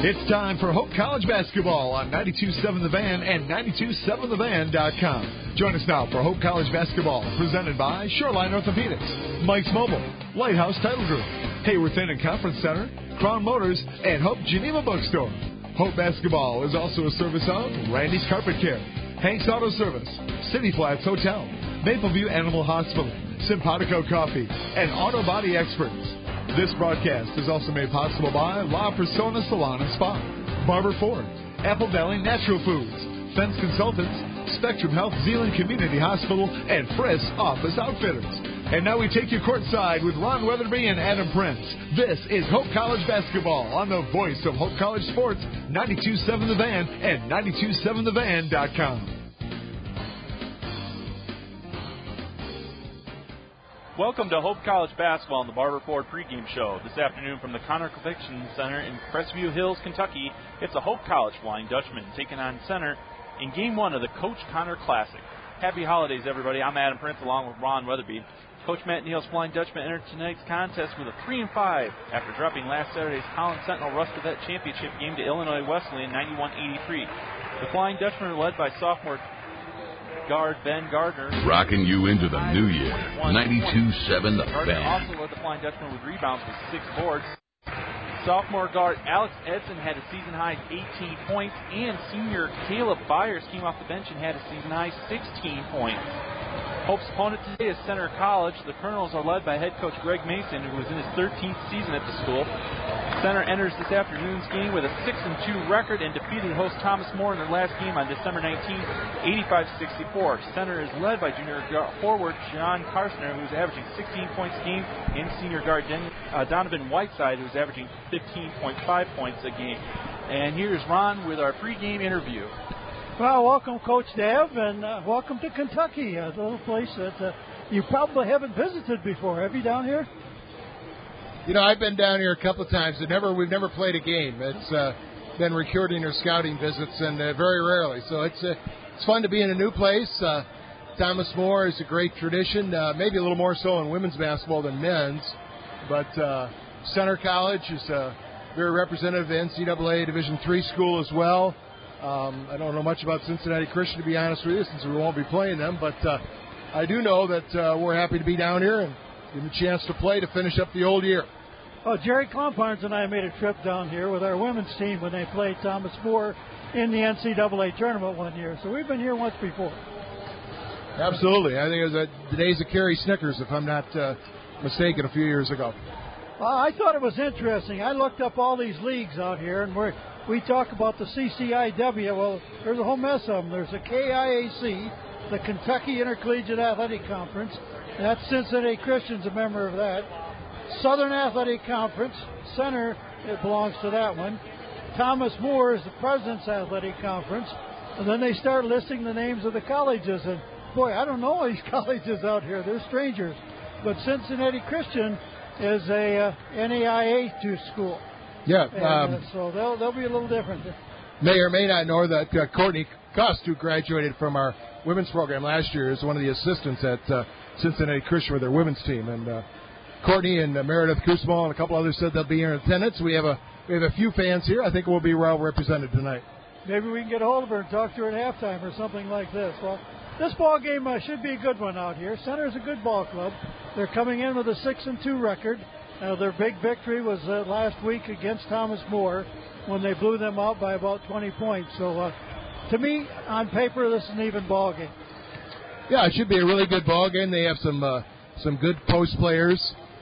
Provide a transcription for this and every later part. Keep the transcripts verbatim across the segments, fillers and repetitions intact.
It's time for Hope College basketball on ninety-two point seven The Van and ninety-two point seven the van dot com. Join us now for Hope College basketball, presented by Shoreline Orthopedics, Mike's Mobile, Lighthouse Title Group, Hayworth Inn and Conference Center, Crown Motors, and Hope Geneva Bookstore. Hope basketball is also a service of Randy's Carpet Care, Hank's Auto Service, City Flats Hotel, Mapleview Animal Hospital, Simpatico Coffee, and Auto Body Experts. This broadcast is also made possible by La Persona Salon and Spa, Barber Ford, Apple Valley Natural Foods, Fence Consultants, Spectrum Health Zeeland Community Hospital, and Friss Office Outfitters. And now we take you courtside with Ron Weatherby and Adam Prince. This is Hope College basketball on the voice of Hope College Sports, ninety-two point seven The Van and ninety-two point seven the van dot com. Welcome to Hope College basketball on the Barber Ford pregame show. This afternoon from the Connor Convention Center in Crestview Hills, Kentucky, it's a Hope College Flying Dutchman taking on Center in game one of the Coach Connor Classic. Happy holidays, everybody. I'm Adam Prince along with Ron Weatherby. Coach Matt Neal's Flying Dutchman entered tonight's contest with a three and five after dropping last Saturday's Holland Sentinel Russ Cadet Championship game to Illinois Wesleyan ninety-one eighty-three. The Flying Dutchmen are led by sophomore guard Ben Gardner. Rocking you into the new year. ninety-two point seven The Gardner Fan. also led the Flying Dutchmen with rebounds with six boards. Sophomore guard Alex Edson had a season-high eighteen points, and senior Caleb Byers came off the bench and had a season-high sixteen points. Hope's opponent today is Center College. The Colonels are led by head coach Greg Mason, who is in his thirteenth season at the school. Center enters this afternoon's game with a six and two record and defeated host Thomas More in their last game on December nineteenth, eighty-five sixty-four. Center is led by junior forward John Karstner, who's averaging sixteen points a game, and senior guard Den- uh, Donovan Whiteside, who's averaging fifteen point five points a game. And here's Ron with our pregame interview. Well, welcome, Coach Dav, and uh, welcome to Kentucky, a little place that uh, you probably haven't visited before. Have you down here? You know, I've been down here a couple of times. But never, we've never played a game. It's uh, been recruiting or scouting visits, and uh, very rarely. So it's uh, it's fun to be in a new place. Uh, Thomas More is a great tradition, uh, maybe a little more so in women's basketball than men's. But uh, Center College is a very representative N C double A Division three school as well. Um, I don't know much about Cincinnati Christian, to be honest with you, since we won't be playing them. But uh, I do know that uh, we're happy to be down here and give them a chance to play to finish up the old year. Well, Jerry Klomparns and I made a trip down here with our women's team when they played Thomas More in the N C double A tournament one year. So we've been here once before. Absolutely. I think it was a, the days of Kerry Snickers, if I'm not uh, mistaken, a few years ago. Well, I thought it was interesting. I looked up all these leagues out here, and we're, we talk about the C C I W. Well, there's a whole mess of them. There's the K I A C, the Kentucky Intercollegiate Athletic Conference. That's Cincinnati Christian's a member of that. Southern Athletic Conference, Center, it belongs to that one. Thomas More is the President's Athletic Conference. And then they start listing the names of the colleges. And, boy, I don't know all these colleges out here. They're strangers. But Cincinnati Christian is a uh, N A I A two school. Yeah. And, um, uh, so they'll, they'll be a little different. May or may not know that uh, Courtney Cust, who graduated from our women's program last year, is one of the assistants at uh, Cincinnati Christian with their women's team. And uh, Courtney and uh, Meredith Kusmal and a couple others said they'll be here in attendance. We have a we have a few fans here. I think we'll be well represented tonight. Maybe we can get a hold of her and talk to her at halftime or something like this. Well, this ball game uh, should be a good one out here. Center's a good ball club. They're coming in with a six and two record. Uh, their big victory was uh, last week against Thomas More when they blew them out by about twenty points. So, uh, to me, on paper, this is an even ball game. Yeah, it should be a really good ball game. They have some uh, some good post players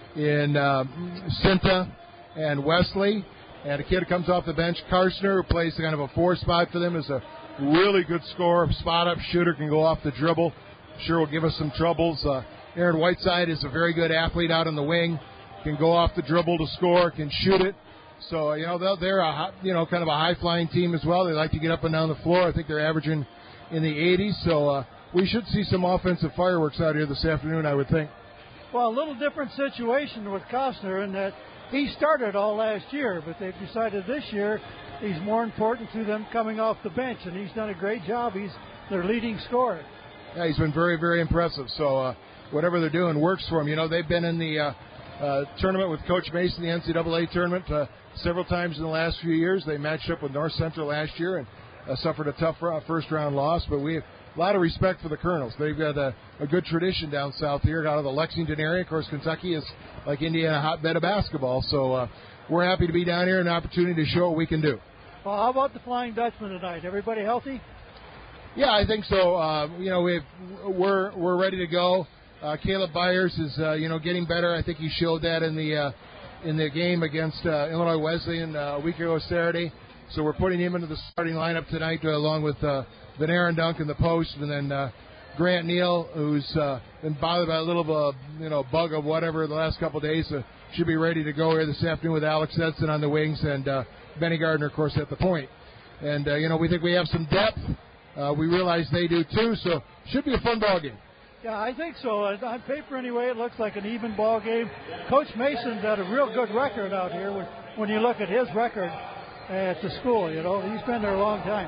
in uh, Cinta and Wesley, and a kid who comes off the bench, Karstner, who plays kind of a four spot for them, is a really good scorer, spot up shooter, can go off the dribble. Sure will give us some troubles. Uh, Aaron Whiteside is a very good athlete out on the wing, can go off the dribble to score, can shoot it. So, you know, they're, they're a, you know, kind of a high-flying team as well. They like to get up and down the floor. I think they're averaging in the eighties. So uh, we should see some offensive fireworks out here this afternoon, I would think. Well, a little different situation with Costner in that he started all last year, but they've decided this year he's more important to them coming off the bench, and he's done a great job. He's their leading scorer. Yeah, he's been very, very impressive. So uh, whatever they're doing works for him. You know, they've been in the uh, uh, tournament with Coach Mason, the N C double A tournament, uh, several times in the last few years. They matched up with North Central last year and uh, suffered a tough uh, first-round loss. But we have a lot of respect for the Colonels. They've got a, a good tradition down south here, out of the Lexington area. Of course, Kentucky is, like Indiana, a hotbed of basketball. So uh, we're happy to be down here and an opportunity to show what we can do. Well, how about the Flying Dutchman tonight? Everybody healthy? Yeah, I think so. Uh, you know, we've, we're we're ready to go. Uh, Caleb Byers is, uh, you know, getting better. I think he showed that in the uh, in the game against uh, Illinois Wesleyan uh, a week ago Saturday. So we're putting him into the starting lineup tonight, uh, along with uh, Van Aaron Dunk in the post, and then uh, Grant Neal, who's uh, been bothered by a little uh, you know bug of whatever the last couple of days, uh, should be ready to go here this afternoon with Alex Edson on the wings and uh, Benny Gardner, of course, at the point. And uh, you know we think we have some depth. Uh, we realize they do too, so should be a fun ball game. Yeah, I think so. On paper, anyway, it looks like an even ball game. Coach Mason's had a real good record out here when, when you look at his record at the school. You know, he's been there a long time.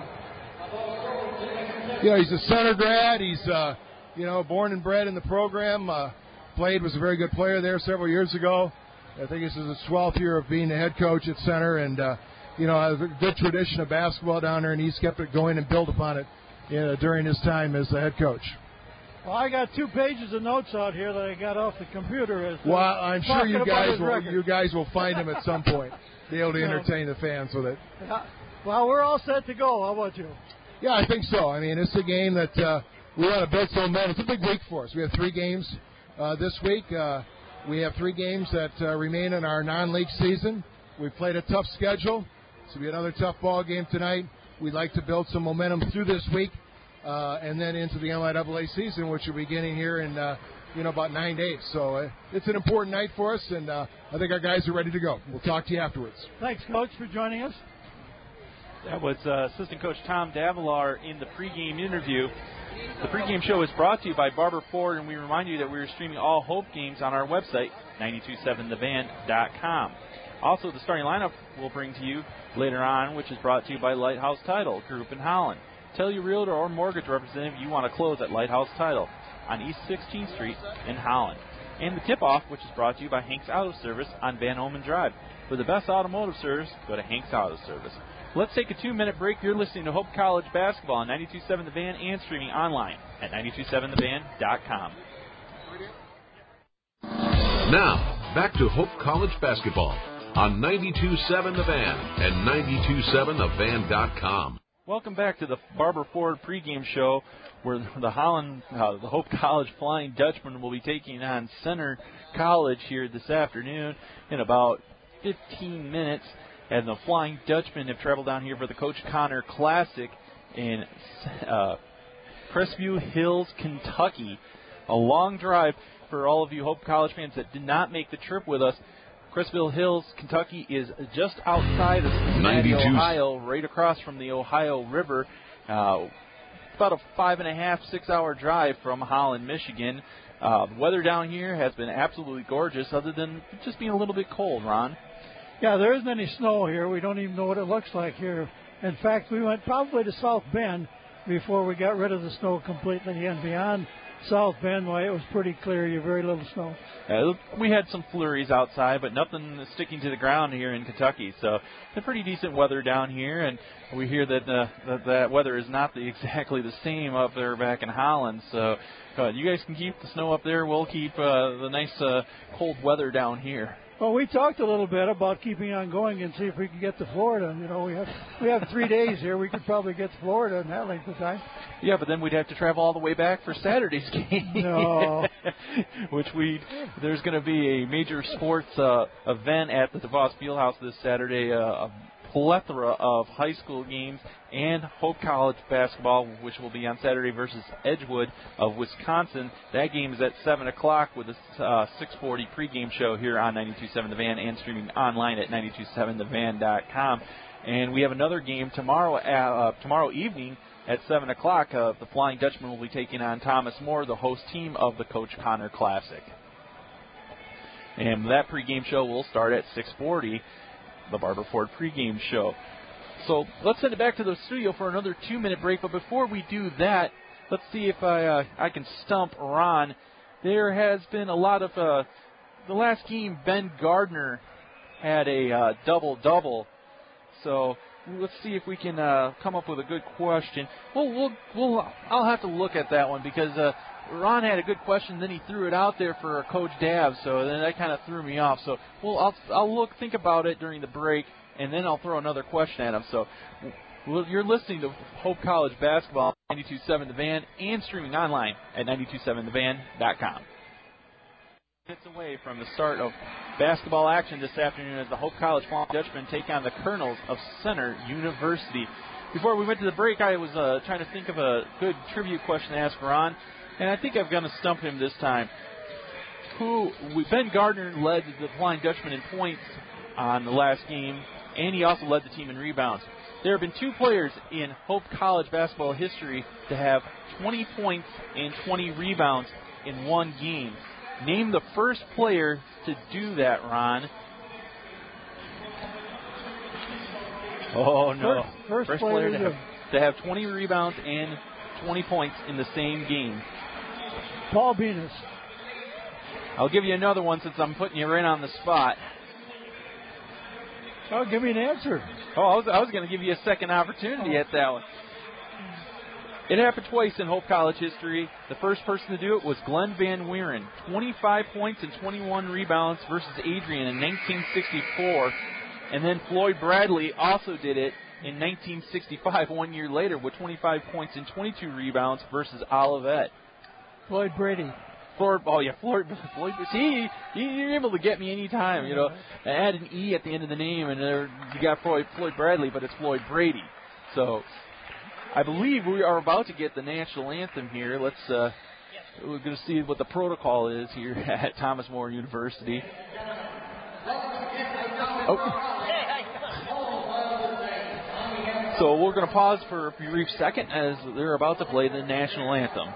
Yeah, he's a center grad. He's, uh, you know, born and bred in the program. Uh, played, was a very good player there several years ago. I think this is his twelfth year of being the head coach at center, and uh, you know, has a good tradition of basketball down there, and he's kept it going and built upon it you know, during his time as the head coach. Well, I got two pages of notes out here that I got off the computer. As, uh, well, I'm sure you guys will. Record. You guys will find him at some point, be able to entertain the fans with it. Yeah. Well, we're all set to go. How about you? Yeah, I think so. I mean, it's a game that uh, we want to build some momentum. It's a big week for us. We have three games uh, this week. Uh, we have three games that uh, remain in our non-league season. We've played a tough schedule, so we have another tough ball game tonight. We'd like to build some momentum through this week. Uh, and then into the N I A A season, which will be beginning here in, uh, you know, about nine days. So uh, it's an important night for us, and uh, I think our guys are ready to go. We'll talk to you afterwards. Thanks, Coach, for joining us. That was uh, Assistant Coach Tom Davalar in the pregame interview. The pregame show is brought to you by Barber Ford, and we remind you that we are streaming all Hope games on our website, nine two seven the van dot com. Also, the starting lineup we'll bring to you later on, which is brought to you by Lighthouse Title Group in Holland. Tell your realtor or mortgage representative you want to close at Lighthouse Title on East sixteenth Street in Holland. And the tip-off, which is brought to you by Hank's Auto Service on Van Omen Drive. For the best automotive service, go to Hank's Auto Service. Let's take a two-minute break. You're listening to Hope College Basketball on ninety-two point seven The Van and streaming online at nine two seven the van dot com. Now, back to Hope College Basketball on ninety-two point seven The Van and nine two seven the van dot com. Welcome back to the Barber Ford pregame show, where the Holland, uh, the Hope College Flying Dutchman will be taking on Center College here this afternoon in about fifteen minutes. And the Flying Dutchmen have traveled down here for the Coach Connor Classic in uh, Crestview Hills, Kentucky. A long drive for all of you Hope College fans that did not make the trip with us. Crestview Hills, Kentucky is just outside of Cincinnati, Ohio, right across from the Ohio River. Uh, about a five and a half, six-hour drive from Holland, Michigan. Uh, the weather down here has been absolutely gorgeous, other than just being a little bit cold, Ron. Yeah, there isn't any snow here. We don't even know what it looks like here. In fact, we went probably to South Bend before we got rid of the snow completely, and beyond South Bend, well, it was pretty clear. You very little snow. Uh, we had some flurries outside, but nothing sticking to the ground here in Kentucky. So it's pretty decent weather down here, and we hear that uh, that, that weather is not the, exactly the same up there back in Holland. So uh, you guys can keep the snow up there. We'll keep uh, the nice uh, cold weather down here. Well, we talked a little bit about keeping on going and see if we could get to Florida. You know, we have we have three days here. We could probably get to Florida in that length of time. Yeah, but then we'd have to travel all the way back for Saturday's game. No. Which we there's going to be a major sports uh, event at the DeVos Fieldhouse this Saturday. Uh, a plethora of high school games and Hope College basketball, which will be on Saturday versus Edgewood of Wisconsin. That game is at seven o'clock with a uh, six forty pregame show here on ninety-two point seven The Van and streaming online at nine two seven the van dot com. And we have another game tomorrow at, uh, tomorrow evening at seven o'clock. Uh, the Flying Dutchman will be taking on Thomas More, the host team of the Coach Connor Classic. And that pregame show will start at six forty. The Barber Ford pregame show. So let's send it back to the studio for another two-minute break. But before we do that, let's see if I uh, I can stump Ron. There has been a lot of uh, the last game. Ben Gardner had a uh, double-double. So let's see if we can uh, come up with a good question. Well, we'll, we'll I'll have to look at that one because uh, Ron had a good question, then he threw it out there for Coach Dav, so then that kind of threw me off. So well, I'll I'll look think about it during the break, and then I'll throw another question at him. So well, you're listening to Hope College Basketball, ninety-two point seven The Van, and streaming online at ninety-two point seven the van dot com. Minutes away from the start of basketball action this afternoon as the Hope College Flying Dutchmen take on the Colonels of Center University. Before we went to the break, I was uh, trying to think of a good trivia question to ask Ron, and I think I'm going to stump him this time. Who Ben Gardner led the Flying Dutchmen in points on the last game, and he also led the team in rebounds. There have been two players in Hope College basketball history to have twenty points and twenty rebounds in one game. Name the first player to do that, Ron. Oh, no. First, first, first player to have, to have twenty rebounds and twenty points in the same game. Paul Venus. I'll give you another one since I'm putting you right on the spot. Oh, give me an answer. Oh, I was, I was going to give you a second opportunity at that one. It happened twice in Hope College history. The first person to do it was Glenn Van Wieren, twenty-five points and twenty-one rebounds versus Adrian in nineteen sixty-four. And then Floyd Bradley also did it in nineteen sixty-five, one year later, with twenty-five points and twenty-two rebounds versus Olivet. Floyd Brady. Floyd, oh, yeah, Floyd. Floyd see, you're able to get me any time, you know. Add an E at the end of the name, and there, you got Floyd, Floyd Bradley, but it's Floyd Brady. So I believe we are about to get the national anthem here. Let's, uh, we're going to see what the protocol is here at Thomas More University. Oh. So we're going to pause for a brief second as they're about to play the national anthem.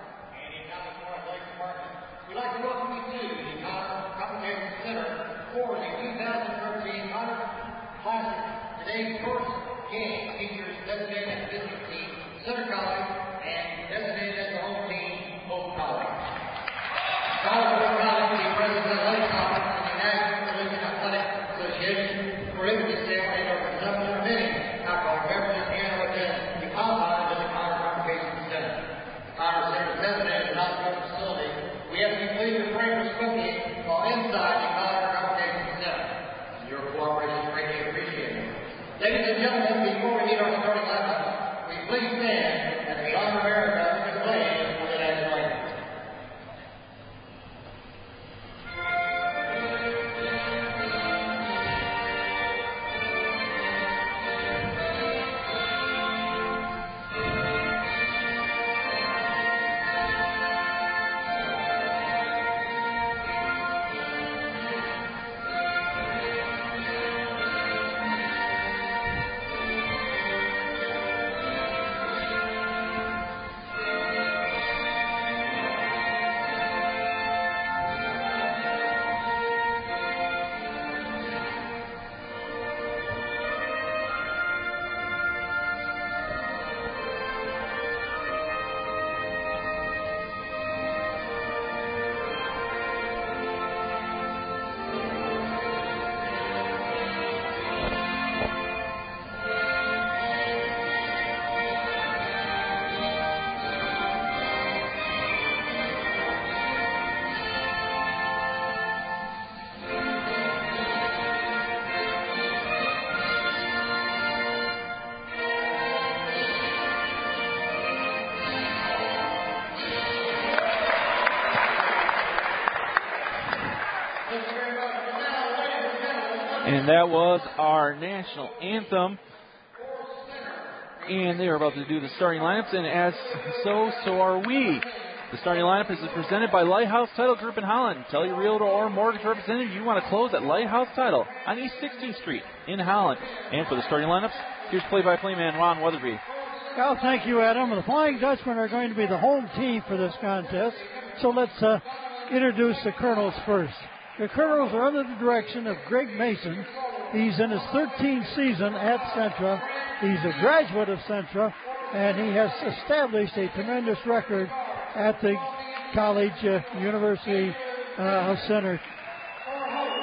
We'd like to welcome you to the Connor Congregational Center for the two thousand thirteen Honor Classic. Today's first game features designated as visiting team Center College and designated as the home team Hope College. College Hope College is the president of the Athletic Conference and the National Collegiate Athletic Association prohibits the sale and or consumption of any alcoholic beverages in or within the confines of the Connor Congregational Center. The Connor Center is designated as an outdoor facility. We have to please refrain from smoking while inside the Connor Congregational Center. Your cooperation is greatly appreciated. Ladies and gentlemen, before we meet our starting lineup, we please stand as the Honor America is playing for the national anthem. And that was our national anthem. And they are about to do the starting lineups, and as so, so are we. The starting lineup is presented by Lighthouse Title Group in Holland. Tell your realtor or mortgage representative you want to close at Lighthouse Title on East sixteenth Street in Holland. And for the starting lineups, here's play-by-play man Ron Weatherby. Well, thank you, Adam. The Flying Dutchmen are going to be the home team for this contest. So let's uh, introduce the Colonels first. The Colonels are under the direction of Greg Mason. He's in his thirteenth season at Centra. He's a graduate of Centra, and he has established a tremendous record at the college uh, University uh, Center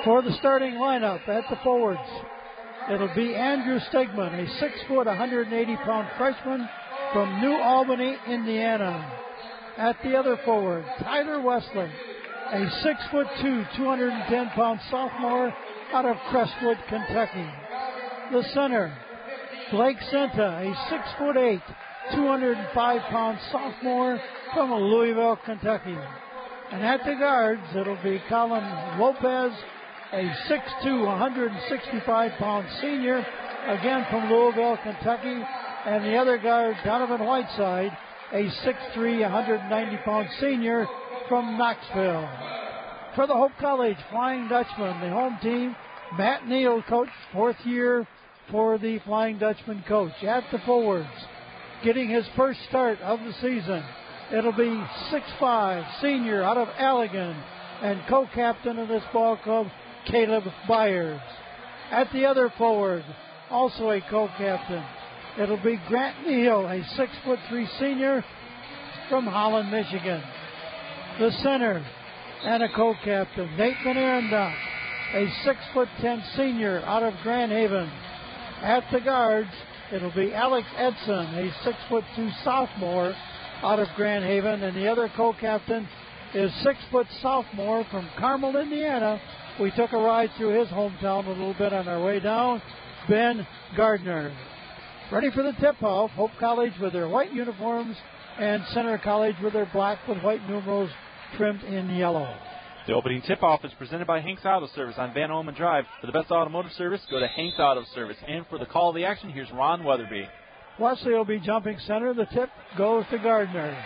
For the starting lineup at the forwards, it'll be Andrew Stegman, a six foot, one hundred eighty pound freshman from New Albany, Indiana. At the other forward, Tyler Wesley, a six foot two, two hundred ten pound sophomore out of Crestwood, Kentucky. The center, Blake Senta, a six foot eight, two hundred five pound sophomore from Louisville, Kentucky. And at the guards, it'll be Colin Lopez, a six two, one hundred sixty-five pound senior, again from Louisville, Kentucky. And the other guard, Donovan Whiteside, a six three, one hundred ninety pound senior from Knoxville. For the Hope College Flying Dutchman, the home team, Matt Neal, coach, fourth year for the Flying Dutchman coach. At the forwards, getting his first start of the season, it'll be six five, senior out of Allegan, and co-captain of this ball club, Caleb Byers. At the other forward, also a co-captain, it'll be Grant Neal, a six foot three senior from Holland, Michigan. The center and a co-captain, Nate Van Arendonk, a six foot ten senior out of Grand Haven. At the guards, it'll be Alex Edson, a six foot two sophomore out of Grand Haven, and the other co-captain is six foot sophomore from Carmel, Indiana. We took a ride through his hometown a little bit on our way down, Ben Gardner. Ready for the tip-off, Hope College with their white uniforms and Center College with their black with white numerals trimmed in yellow. The opening tip-off is presented by Hank's Auto Service on Van Holman Drive. For the best automotive service, go to Hank's Auto Service. And for the call of the action, here's Ron Weatherby. Wesley will be jumping center. The tip goes to Gardner.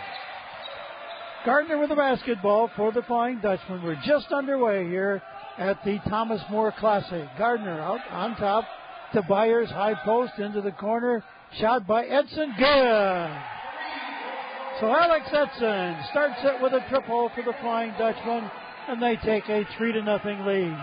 Gardner with the basketball for the Flying Dutchman. We're just underway here at the Thomas More Classic. Gardner out on top to Byers, high post into the corner. Shot by Edson, good. So Alex Edson starts it with a triple for the Flying Dutchman, and they take a three to nothing lead.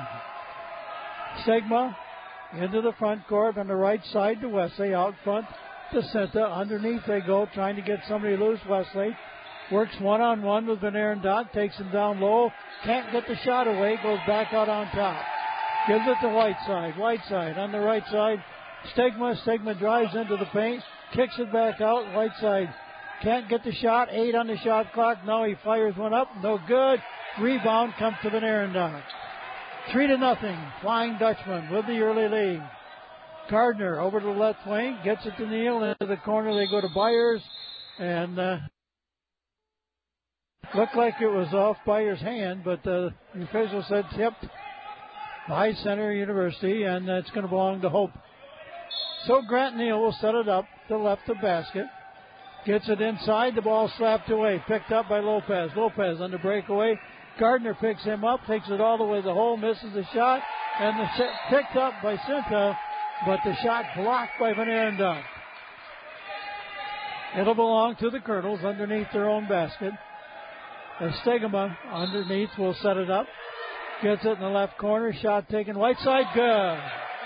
Stegma into the front court on the right side to Wesley. Out front to Senta. Underneath they go, trying to get somebody loose. Wesley works one-on-one with Van Arendonk. Takes him down low. Can't get the shot away. Goes back out on top. Gives it to Whiteside. Whiteside on the right side. Stegma. Stegma drives into the paint. Kicks it back out. Whiteside can't get the shot. Eight on the shot clock. Now he fires one up. No good. Rebound comes to Van Arendonk. Three to nothing. Flying Dutchman with the early lead. Gardner over to the left wing. Gets it to Neal. Into the corner they go to Byers. And uh, looked like it was off Byers' hand, but uh, the official said tipped by Center University, and it's going to belong to Hope. So Grant Neal will set it up to left the basket. Gets it inside. The ball slapped away. Picked up by Lopez. Lopez on the breakaway. Gardner picks him up. Takes it all the way to the hole. Misses the shot. And the sh- picked up by Senta. But the shot blocked by Van Arendonk. It'll belong to the Colonels underneath their own basket. As Stegma underneath will set it up. Gets it in the left corner. Shot taken. Whiteside. Good.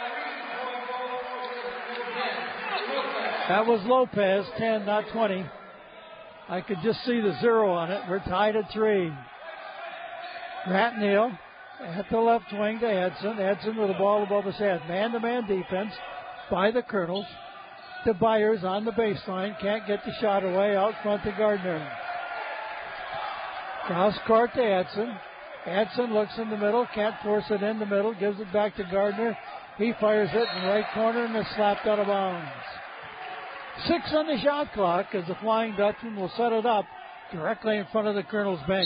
That was Lopez, ten, not twenty. I could just see the zero on it. We're tied at three. Grant Neal at the left wing to Edson. Edson with the ball above his head. Man-to-man defense by the Colonels. To Byers on the baseline. Can't get the shot away. Out front to Gardner. Cross court to Edson. Edson looks in the middle. Can't force it in the middle. Gives it back to Gardner. He fires it in the right corner and it's slapped out of bounds. Six on the shot clock as the Flying Dutchman will set it up directly in front of the Colonel's bench.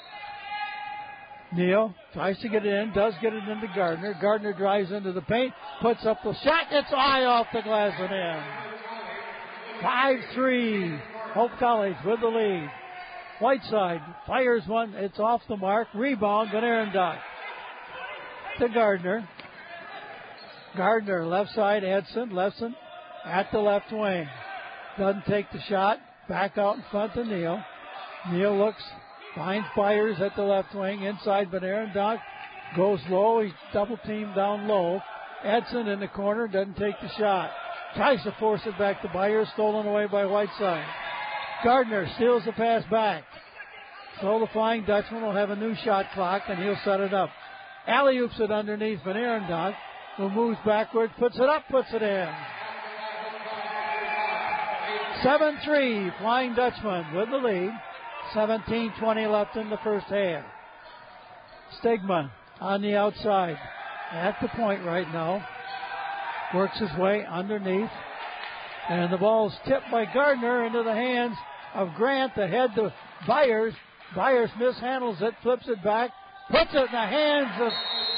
Neal tries to get it in, does get it into Gardner. Gardner drives into the paint, puts up the shot. It's high off the glass and in. five three. Hope College with the lead. Whiteside fires one. It's off the mark. Rebound, Van Arendonk. To Gardner. Gardner, left side, Edson. Edson at the left wing. Doesn't take the shot. Back out in front to Neal. Neal looks, finds Byers at the left wing. Inside Van Arendonk. Goes low. He's double teamed down low. Edson in the corner. Doesn't take the shot. Tries to force it back to Byers. Stolen away by Whiteside. Gardner steals the pass back. So the Flying Dutchman will have a new shot clock and he'll set it up. alley-oops it underneath Van Arendonk, who moves backward, puts it up, puts it in. seven three, Flying Dutchman with the lead. seventeen twenty left in the first half. Stegman on the outside at the point right now. Works his way underneath. And the ball's tipped by Gardner into the hands of Grant. Ahead to Byers. Byers mishandles it, flips it back, puts it in the hands of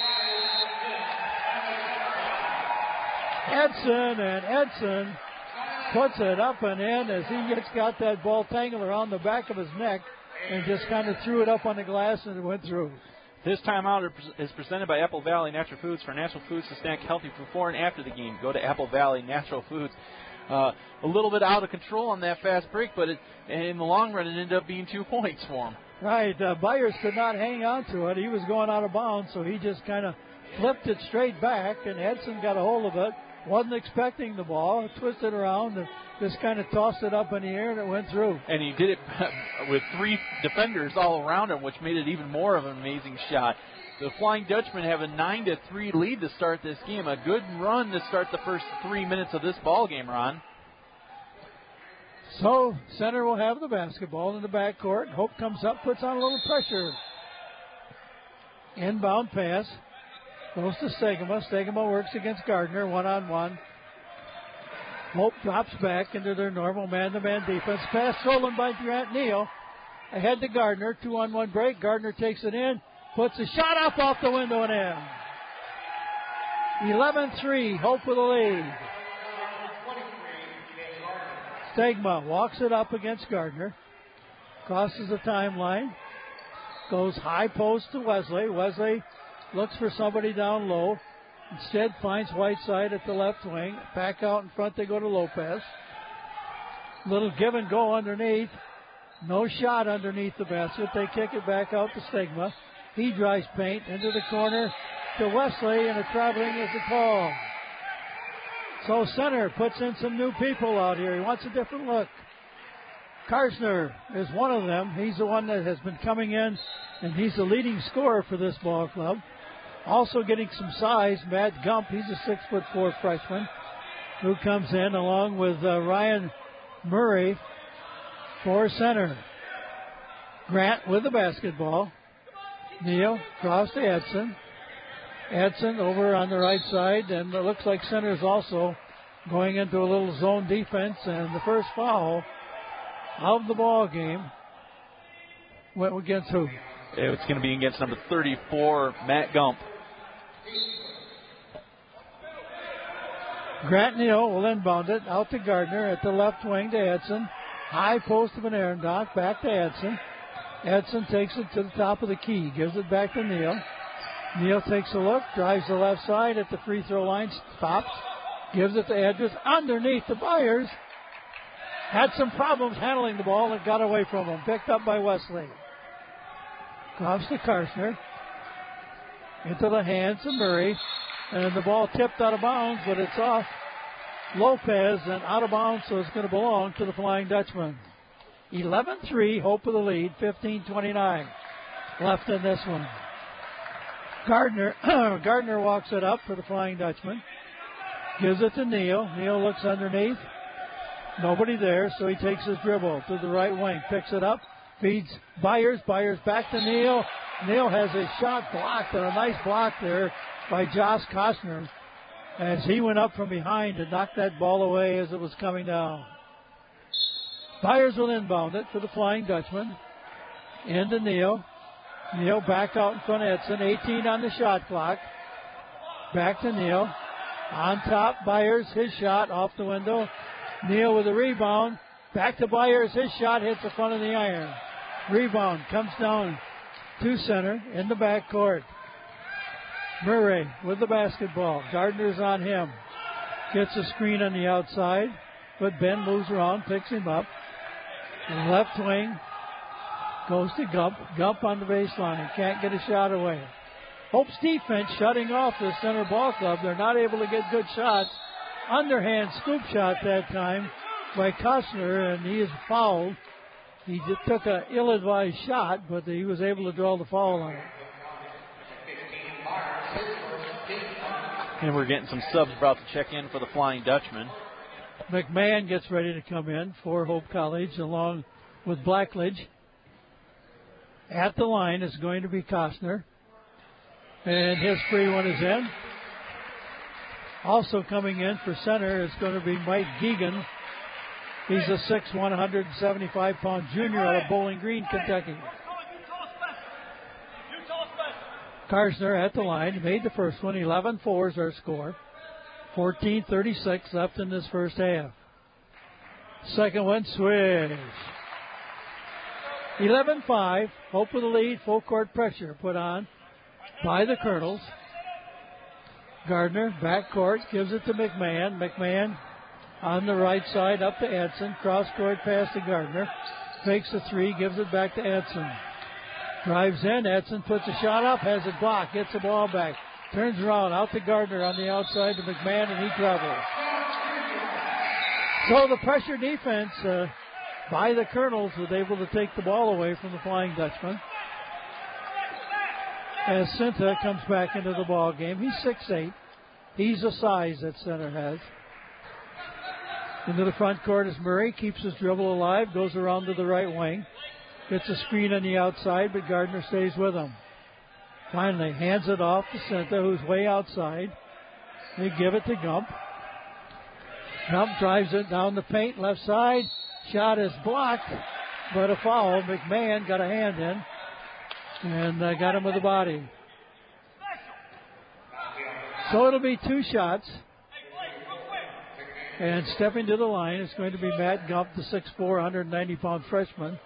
Edson, and Edson puts it up and in as he gets got that ball tangled around the back of his neck and just kind of threw it up on the glass and it went through. This timeout is presented by Apple Valley Natural Foods. For natural foods to snack healthy before and after the game, go to Apple Valley Natural Foods. Uh, a little bit out of control on that fast break, but it, in the long run, it ended up being two points for him. Right. Uh, Byers could not hang on to it. He was going out of bounds, so he just kind of flipped it straight back, and Edson got a hold of it. Wasn't expecting the ball. Twisted around and just kind of tossed it up in the air, and it went through. And he did it with three defenders all around him, which made it even more of an amazing shot. The Flying Dutchmen have a nine to three lead to start this game. A good run to start the first three minutes of this ball game, Ron. So, center will have the basketball in the backcourt. Hope comes up, puts on a little pressure. Inbound pass. Goes to Stegema. Stegema works against Gardner, one-on-one. Hope drops back into their normal man-to-man defense. Pass stolen by Grant Neal. Ahead to Gardner, two-on-one break. Gardner takes it in. Puts a shot up off the window and in. eleven three, Hope with the lead. Stegma walks it up against Gardner. Crosses the timeline. Goes high post to Wesley. Wesley looks for somebody down low. Instead finds Whiteside at the left wing. Back out in front they go to Lopez. Little give and go underneath. No shot underneath the basket. They kick it back out to Stegma. He drives paint into the corner to Wesley, and a traveling is a call. So center puts in some new people out here. He wants a different look. Karsner is one of them. He's the one that has been coming in, and he's the leading scorer for this ball club. Also getting some size, Matt Gump. He's a six foot four freshman who comes in along with uh, Ryan Murray for center. Grant with the basketball. Neal cross to Edson. Edson over on the right side, and it looks like center is also going into a little zone defense, and the first foul of the ball game went against who? It's going to be against number thirty-four, Matt Gump. Grant Neal will inbound it out to Gardner at the left wing to Edson. High post of an Arendonk, back to Edson. Edson takes it to the top of the key, gives it back to Neal. Neal takes a look, drives the left side at the free throw line, stops, gives it to Edwards underneath the Byers. Had some problems handling the ball and got away from him. Picked up by Wesley. Comes to Karsner. Into the hands of Murray. And the ball tipped out of bounds, but it's off Lopez and out of bounds, so it's going to belong to the Flying Dutchman. eleven three, Hope with the lead, fifteen twenty-nine left in this one. Gardner Gardner walks it up for the Flying Dutchman. Gives it to Neal. Neal looks underneath. Nobody there, so he takes his dribble to the right wing. Picks it up. Feeds Byers. Byers back to Neal. Neal has his shot blocked, and a nice block there by Josh Costner as he went up from behind to knock that ball away as it was coming down. Byers will inbound it for the Flying Dutchman. Into Neal. Neal back out in front of Edson. eighteen on the shot clock. Back to Neal. On top, Byers. His shot off the window. Neal with a rebound. Back to Byers. His shot hits the front of the iron. Rebound comes down to center in the backcourt. Murray with the basketball. Gardner's on him. Gets a screen on the outside, but Ben moves around, picks him up. And left wing goes to Gump. Gump on the baseline. Can't get a shot away. Hope's defense shutting off the center ball club. They're not able to get good shots. Underhand scoop shot that time by Costner, and he is fouled. He just took an ill-advised shot, but he was able to draw the foul on it. And we're getting some subs about to check in for the Flying Dutchman. McMahon gets ready to come in for Hope College along with Blackledge. At the line is going to be Costner. And his free one is in. Also coming in for center is going to be Mike Geegan. He's a six one, one hundred seventy-five pound junior out of Bowling Green, Kentucky. Karsner at the line, made the first one. eleven four is our score. fourteen thirty-six left in this first half. Second one, swish. eleven five, Hope with the lead, full court pressure put on by the Colonels. Gardner, back court, gives it to McMahon. McMahon on the right side, up to Edson. Cross court pass to Gardner. Fakes a three, gives it back to Edson. Drives in, Edson puts a shot up, has it blocked, gets the ball back. Turns around, out to Gardner on the outside to McMahon, and he travels. So the pressure defense uh, by the Colonels was able to take the ball away from the Flying Dutchman. As Cinta comes back into the ball game. He's six eight. He's the size that center has. Into the front court is Murray. Keeps his dribble alive. Goes around to the right wing. Gets a screen on the outside, but Gardner stays with him. Finally, hands it off to Cinta, who's way outside. They give it to Gump. Gump drives it down the paint, left side. Shot is blocked, but a foul. McMahon got a hand in. And uh, got him with the body. So it'll be two shots. And stepping to the line is going to be Matt Gump, the six four, one hundred ninety pound freshman.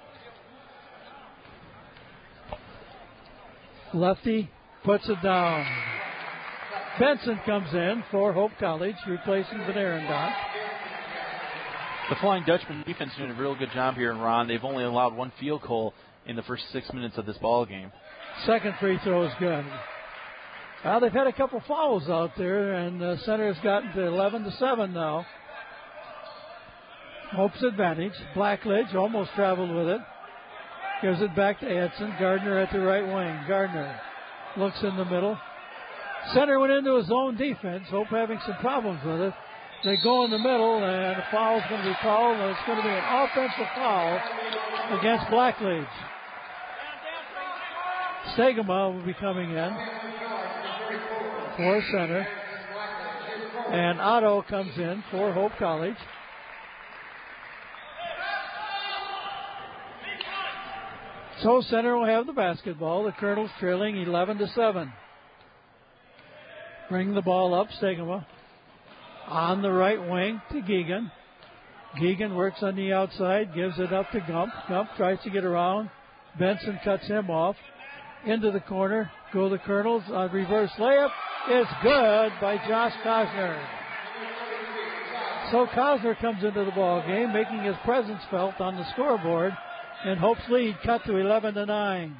Lefty puts it down. Benson comes in for Hope College, replacing Van Arendonk. The Flying Dutchman defense doing a real good job here in Ron. They've only allowed one field goal in the first six minutes of this ball game. Second free throw is good. Well, they've had a couple fouls out there, and the center has gotten to eleven to seven now. Hope's advantage. Blackledge almost traveled with it. Gives it back to Edson. Gardner at the right wing. Gardner looks in the middle. Center went into his own defense. Hope having some problems with it. They go in the middle, and a foul is going to be called, and it's going to be an offensive foul against Blackledge. Stegema will be coming in for center. And Otto comes in for Hope College. So center will have the basketball. The Colonels trailing eleven to seven. Bring the ball up, Stegema. On the right wing to Geegan. Geegan works on the outside, gives it up to Gump. Gump tries to get around. Benson cuts him off. Into the corner. Go the Colonels. A reverse layup. It's good by Josh Cosner. So Cosner comes into the ball game, making his presence felt on the scoreboard. And Hope's lead cut to eleven to nine.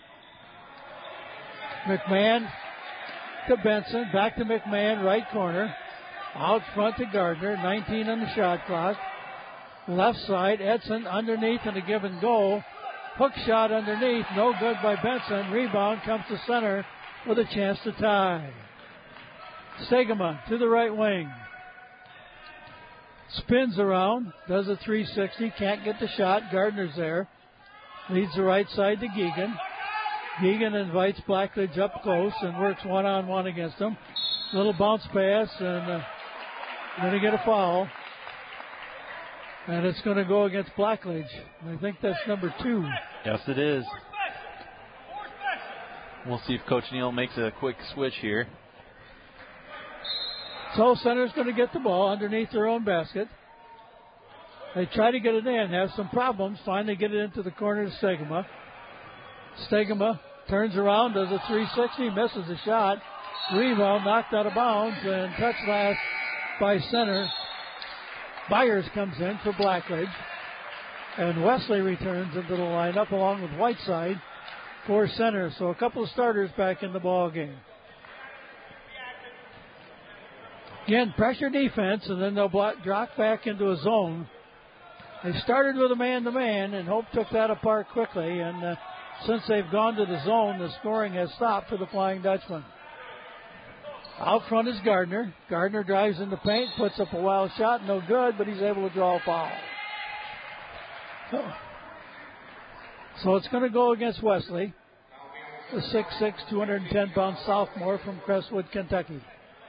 McMahon to Benson. Back to McMahon, right corner. Out front to Gardner. nineteen on the shot clock. Left side, Edson underneath and a give and go. Hook shot underneath, no good by Benson. Rebound comes to center with a chance to tie. Stegema to the right wing. Spins around, does a three sixty, can't get the shot. Gardner's there. Leads the right side to Geegan. Geegan invites Blackledge up close and works one-on-one against him. Little bounce pass, and uh, going to get a foul. And it's going to go against Blackledge. I think that's number two. Yes, it is. We'll see if Coach Neal makes a quick switch here. So center's going to get the ball underneath their own basket. They try to get it in, have some problems. Finally get it into the corner to Stegema. Stegema turns around, does a three sixty, misses a shot. Rebound knocked out of bounds, and touch last by center. Byers comes in for Blackledge. And Wesley returns into the lineup along with Whiteside for center. So a couple of starters back in the ball game. Again, pressure defense, and then they'll block, drop back into a zone. They started with a man-to-man, and Hope took that apart quickly. And uh, since they've gone to the zone, the scoring has stopped for the Flying Dutchman. Out front is Gardner. Gardner drives in the paint, puts up a wild shot, no good, but he's able to draw a foul. So, so it's going to go against Wesley, the six six, two hundred ten pound sophomore from Crestwood, Kentucky.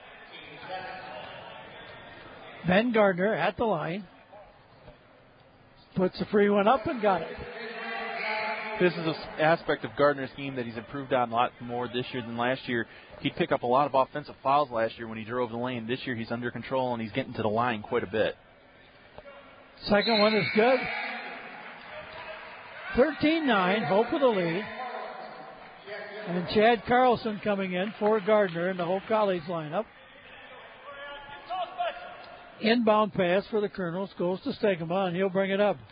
Ben Gardner at the line. Puts the free one up and got it. This is an aspect of Gardner's game that he's improved on a lot more this year than last year. He'd pick up a lot of offensive fouls last year when he drove the lane. This year he's under control and he's getting to the line quite a bit. Second one is good. thirteen nine, Hope with the lead. And Chad Carlson coming in for Gardner in the Hope College lineup. Inbound pass for the Colonels goes to Stegema, and he'll bring it up.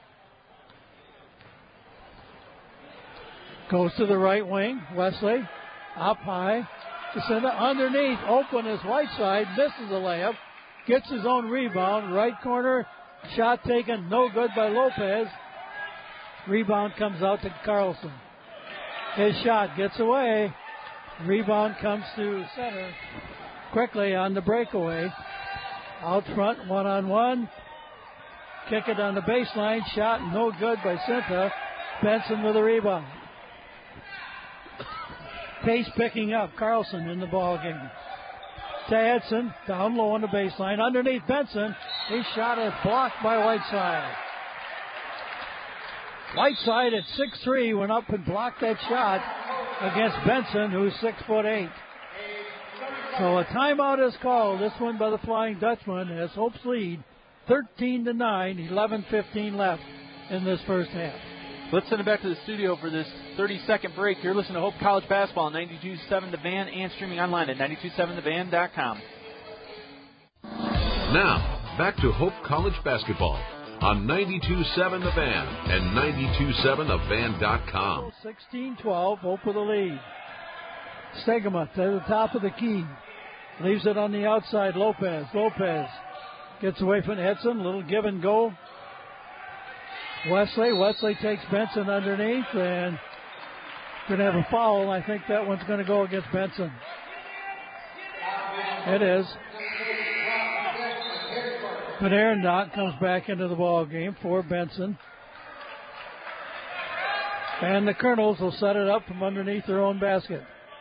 Goes to the right wing. Wesley up high. Jacinta underneath. Open is Whiteside. Misses the layup. Gets his own rebound. Right corner. Shot taken. No good by Lopez. Rebound comes out to Carlson. His shot gets away. Rebound comes to center. Quickly on the breakaway. Out front, one-on-one. Kick it on the baseline. Shot no good by Cinta. Benson with a rebound. Pace picking up. Carlson in the ball game. To Edson. Down low on the baseline. Underneath Benson. His shot is blocked by Whiteside. Whiteside at six three went up and blocked that shot against Benson, who's six foot eight. So a timeout is called. This one by the Flying Dutchman as Hope's lead thirteen to nine, eleven fifteen left in this first half. Let's send it back to the studio for this thirty-second break. You're listening to Hope College Basketball on ninety-two point seven The Van and streaming online at ninety-two point seven the van dot com. Now, back to Hope College Basketball on ninety-two point seven The Van and ninety-two point seven the van dot com. sixteen twelve, Hope with the lead. Stegema to the top of the key. Leaves it on the outside. Lopez. Lopez gets away from Edson. Little give and go. Wesley. Wesley takes Benson underneath and going to have a foul. I think that one's going to go against Benson. It is. But Aaron Dock comes back into the ball game for Benson. And the Colonels will set it up from underneath their own basket.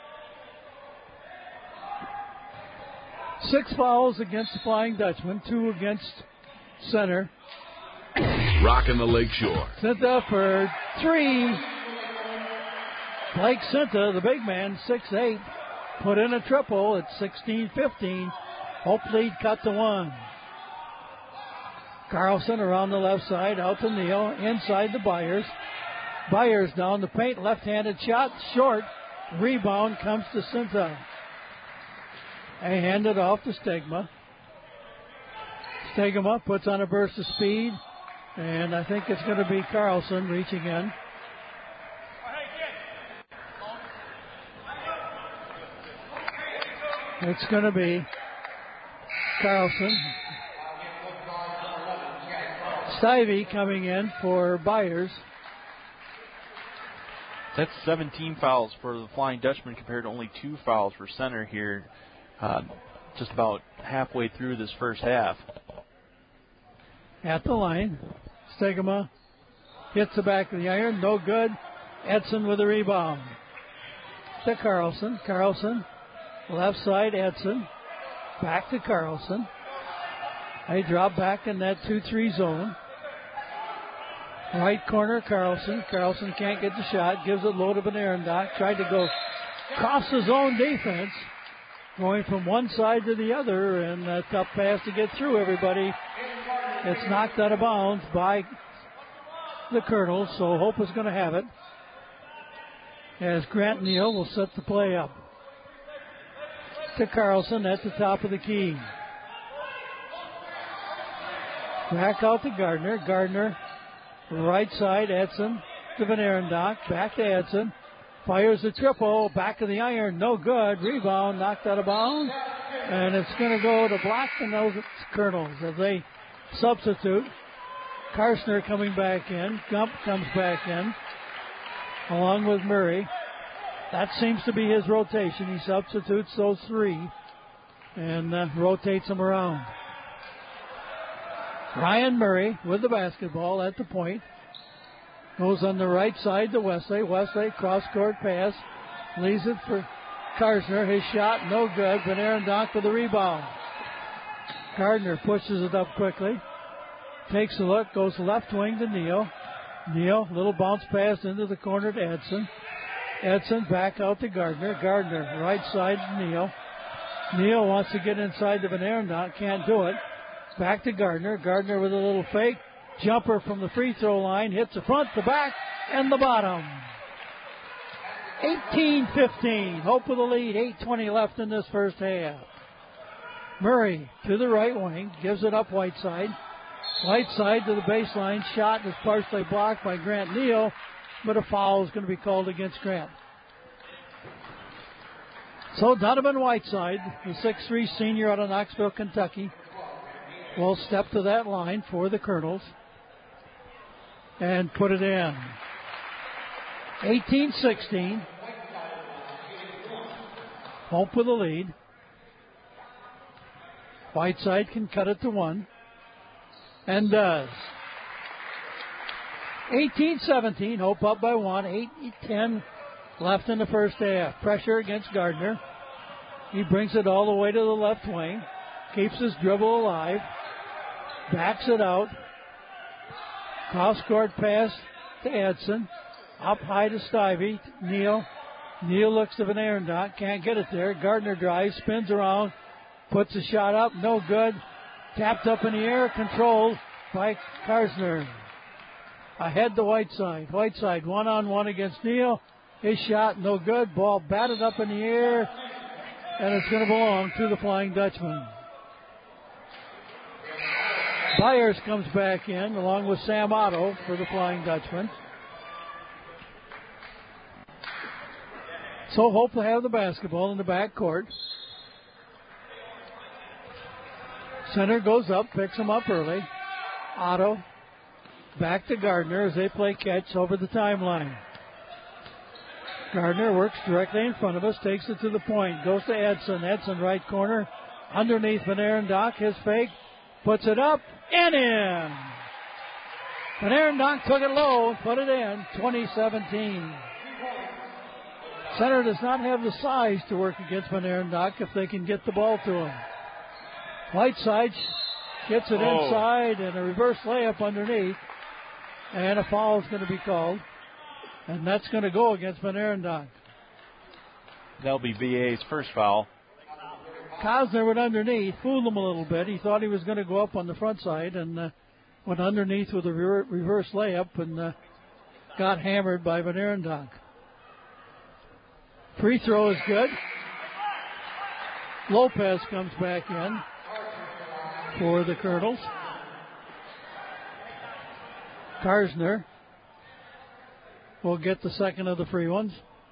Six fouls against the Flying Dutchman, two against center. Rocking the Lakeshore. Cinta for three. Blake Cinta, the big man, six eight, put in a triple at sixteen fifteen. Hope lead cut to one. Carlson around the left side, out to Neal, inside the Byers. Byers down the paint, left-handed shot, short. Rebound comes to Cinta. They hand it off to Stegema. Stegema puts on a burst of speed, and I think it's going to be Carlson reaching in. It's going to be Carlson. Stivey coming in for Byers. That's seventeen fouls for the Flying Dutchman compared to only two fouls for center here. Uh, just about halfway through this first half. At the line, Stegema hits the back of the iron, no good. Edson with the rebound. To Carlson. Carlson, left side, Edson. Back to Carlson. They drop back in that two three zone. Right corner, Carlson. Carlson can't get the shot. Gives it low to Benarendock. Tried to go cross his own defense. Going from one side to the other, and a tough pass to get through everybody. It's knocked out of bounds by the Colonels, so Hope is going to have it. As Grant Neal will set the play up. To Carlson at the top of the key. Back out to Gardner. Gardner, right side, Edson to Benarendock. Back to Edson. Fires a triple, back of the iron, no good. Rebound, knocked out of bounds. And it's going to go to Blackton, those Colonels, as they substitute. Karstner coming back in. Gump comes back in, along with Murray. That seems to be his rotation. He substitutes those three. and uh, rotates them around. Ryan Murray with the basketball at the point. Goes on the right side to Wesley. Wesley cross-court pass. Leaves it for Karsner. His shot no good. Van Arendonk with the rebound. Gardner pushes it up quickly. Takes a look. Goes left wing to Neal. Neal, little bounce pass into the corner to Edson. Edson back out to Gardner. Gardner right side to Neal. Neal wants to get inside to Van Arendonk. Can't do it. Back to Gardner. Gardner with a little fake. Jumper from the free throw line. Hits the front, the back, and the bottom. eighteen fifteen. Hope with the lead. eight twenty left in this first half. Murray to the right wing. Gives it up Whiteside. Whiteside to the baseline. Shot is partially blocked by Grant Neal, but a foul is going to be called against Grant. So Donovan Whiteside, the six three senior out of Knoxville, Kentucky, will step to that line for the Colonels and put it in. eighteen sixteen. Hope with the lead. Whiteside can cut it to one. And does. eighteen seventeen. Hope up by one. eight ten left in the first half. Pressure against Gardner. He brings it all the way to the left wing. Keeps his dribble alive. Backs it out. Cross-court pass to Edson. Up high to Stivey. Neal. Neal looks to Van Arendonk. Can't get it there. Gardner drives. Spins around. Puts a shot up. No good. Tapped up in the air. Controlled by Karsner. Ahead to Whiteside. Whiteside one-on-one against Neal. His shot no good. Ball batted up in the air. And it's going to belong to the Flying Dutchman. Byers comes back in along with Sam Otto for the Flying Dutchman. So Hope will have the basketball in the back court. Center goes up, picks him up early. Otto back to Gardner as they play catch over the timeline. Gardner works directly in front of us, takes it to the point, goes to Edson. Edson right corner, underneath Van Arendonk, his fake, puts it up and in. Van Arendonk took it low, put it in, twenty seventeen. Center does not have the size to work against Van Arendonk if they can get the ball to him. Whiteside gets it oh. inside and a reverse layup underneath. And a foul is going to be called. And that's going to go against Van Arendonk. That'll be V A's first foul. Kosner went underneath, fooled him a little bit. He thought he was going to go up on the front side and uh, went underneath with a re- reverse layup and uh, got hammered by Van Arendonk. Free throw is good. Lopez comes back in for the Colonels. Karsner will get the second of the free ones.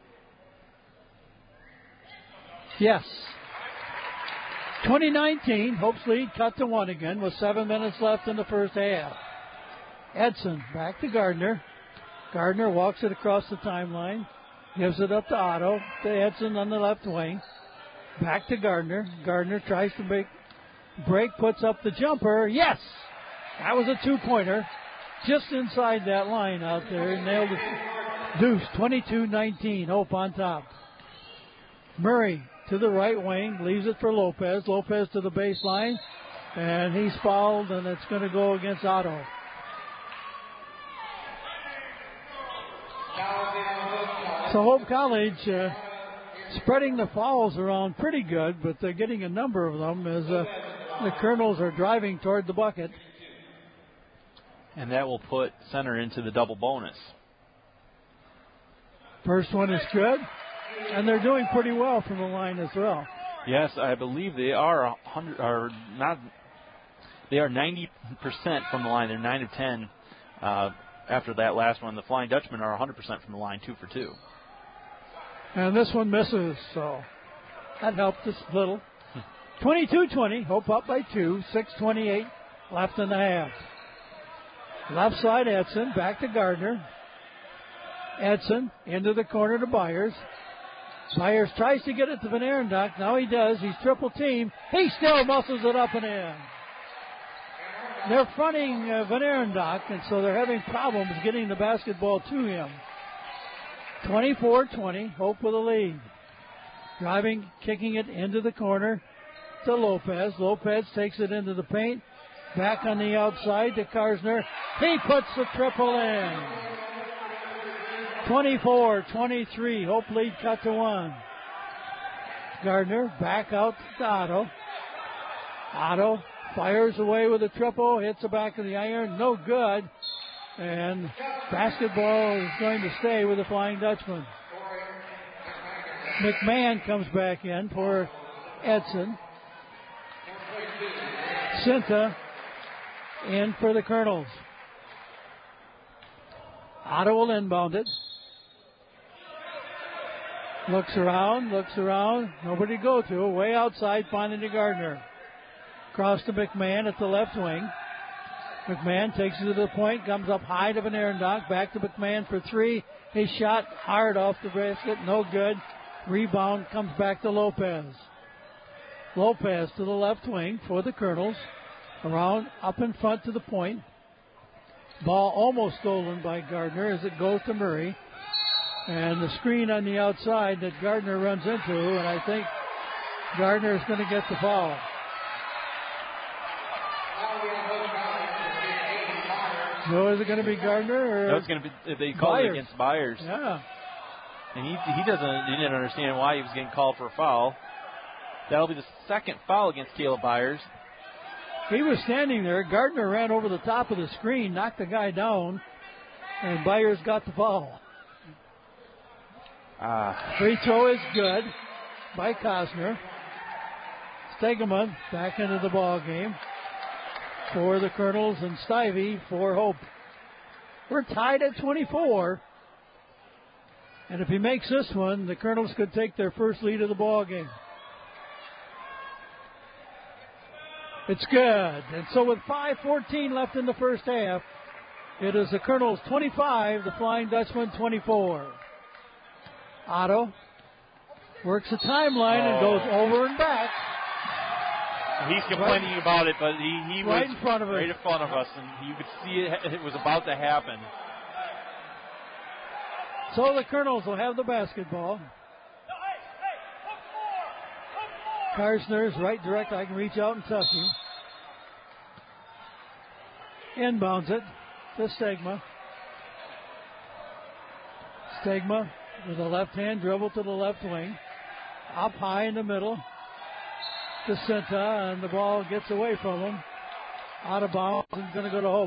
Yes. twenty nineteen, Hope's lead cut to one again with seven minutes left in the first half. Edson back to Gardner. Gardner walks it across the timeline. Gives it up to Otto. To Edson on the left wing. Back to Gardner. Gardner tries to make break, puts up the jumper. Yes! That was a two-pointer. Just inside that line out there. Nailed it. Deuce, twenty-two nineteen. Hope on top. Murray to the right wing. Leaves it for Lopez. Lopez to the baseline. And he's fouled, and it's going to go against Otto. So Hope College uh, spreading the fouls around pretty good, but they're getting a number of them as uh, the Colonels are driving toward the bucket. And that will put Center into the double bonus. First one is good, and they're doing pretty well from the line as well. Yes, I believe they are one hundred, or not. They are ninety percent from the line. They're nine of ten uh, after that last one. The Flying Dutchmen are one hundred percent from the line, two for two. And this one misses, so that helped us a little. twenty-two twenty, Hope up by two, six twenty-eight left in the half. Left side, Edson, back to Gardner. Edson into the corner to Byers. Byers tries to get it to Van Arendonk. Now he does. He's triple team. He still muscles it up and in. They're fronting uh, Van Arendonk, and so they're having problems getting the basketball to him. twenty-four twenty, Hope with a lead. Driving, kicking it into the corner to Lopez. Lopez takes it into the paint. Back on the outside to Karsner. He puts the triple in. twenty-four twenty-three, Hope lead cut to one. Gardner back out to Otto. Otto fires away with a triple, hits the back of the iron, no good. And basketball is going to stay with the Flying Dutchman. McMahon comes back in for Edson. Cinta in for the Colonels. Otto will inbound it. Looks around, looks around. Nobody to go to. Way outside, finding to Gardner. Cross to McMahon at the left wing. McMahon takes it to the point, comes up high to Van Arendonk. Back to McMahon for three. His shot hard off the basket, no good. Rebound comes back to Lopez. Lopez to the left wing for the Colonels. Around, up in front to the point. Ball almost stolen by Gardner as it goes to Murray. And the screen on the outside that Gardner runs into, and I think Gardner is going to get the foul. So is it going to be Gardner or no, it's going to be. They called Byers. it against Byers. Yeah. And he he doesn't he didn't understand why he was getting called for a foul. That'll be the second foul against Caleb Byers. He was standing there. Gardner ran over the top of the screen, knocked the guy down, and Byers got the foul. Ah. Free throw is good by Cosner. Stegeman back into the ball game for the Colonels and Stivey for Hope. We're tied at twenty-four. And if he makes this one, the Colonels could take their first lead of the ball game. It's good. And so with five fourteen left in the first half, it is the Colonels twenty-five, the Flying Dutchman twenty-four. Otto works the timeline oh. and goes over and back. He's complaining right, about it, but he, he right was in front of right in front of us, and you could see it, it was about to happen. So the Colonels will have the basketball. Karsner's right direct. I can reach out and touch him. Inbounds it to Stegma. Stegma with a left hand dribble to the left wing. Up high in the middle to Cinta, and the ball gets away from him. Out of bounds and going to go to Hope.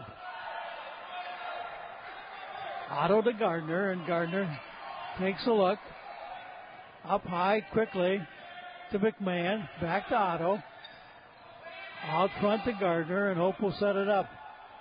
Otto to Gardner, and Gardner takes a look. Up high quickly to McMahon. Back to Otto. Out front to Gardner, and Hope will set it up.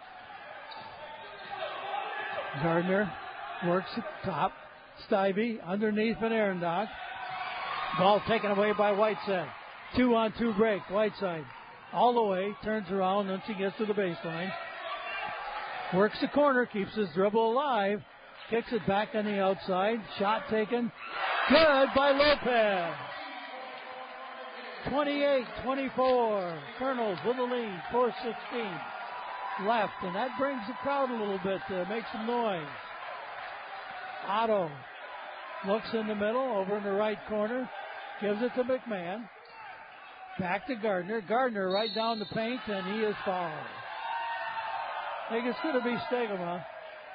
Gardner works at top. Stivey underneath Van Arendonk. Ball taken away by Whiteside. Two on two break. Whiteside all the way. Turns around once he gets to the baseline. Works the corner. Keeps his dribble alive. Kicks it back on the outside. Shot taken. Good by Lopez. twenty-eight twenty-four. Colonels with the lead. four sixteen left. And that brings the crowd a little bit to make some noise. Otto looks in the middle, over in the right corner, gives it to McMahon. Back to Gardner. Gardner right down the paint, and he is fouled. I think it's going to be Stegema.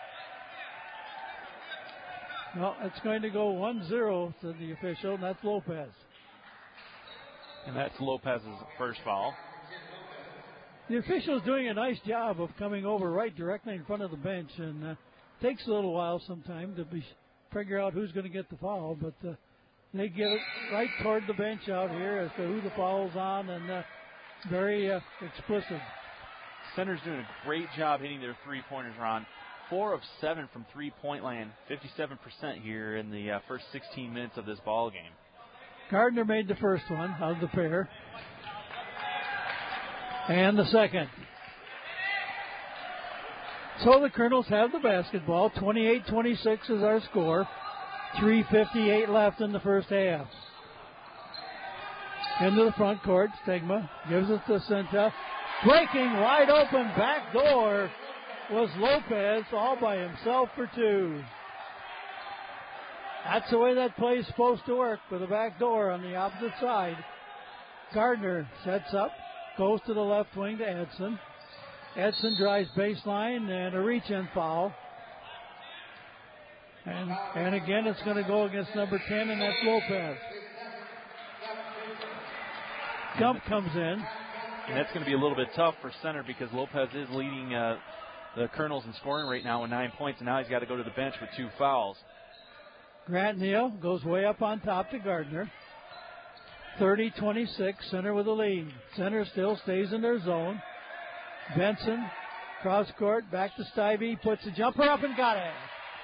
No, it's going to go one zero to the official, and that's Lopez. And that's Lopez's first foul. The official's doing a nice job of coming over right directly in front of the bench, and uh, takes a little while sometimes to be, figure out who's going to get the foul, but uh, they get it right toward the bench out here as to who the foul's on, and uh, very uh, explicit. Center's doing a great job hitting their three-pointers, Ron. Four of seven from three-point land, fifty-seven percent here in the uh, first sixteen minutes of this ball game. Gardner made the first one out of the pair. And the second. So the Colonels have the basketball. twenty-eight twenty-six is our score. three fifty-eight left in the first half. Into the front court. Stigma gives it to Cinta. Breaking wide open back door was Lopez all by himself for two. That's the way that play is supposed to work, with a back door on the opposite side. Gardner sets up, goes to the left wing to Edson. Edson drives baseline and a reach-in foul. And, and again, it's going to go against number ten, and that's Lopez. Gump comes in. And that's going to be a little bit tough for center because Lopez is leading uh, the Colonels in scoring right now with nine points, and now he's got to go to the bench with two fouls. Grant Neal goes way up on top to Gardner. thirty twenty-six, center with the lead. Center still stays in their zone. Benson, cross court, back to Stivey, puts the jumper up and got it.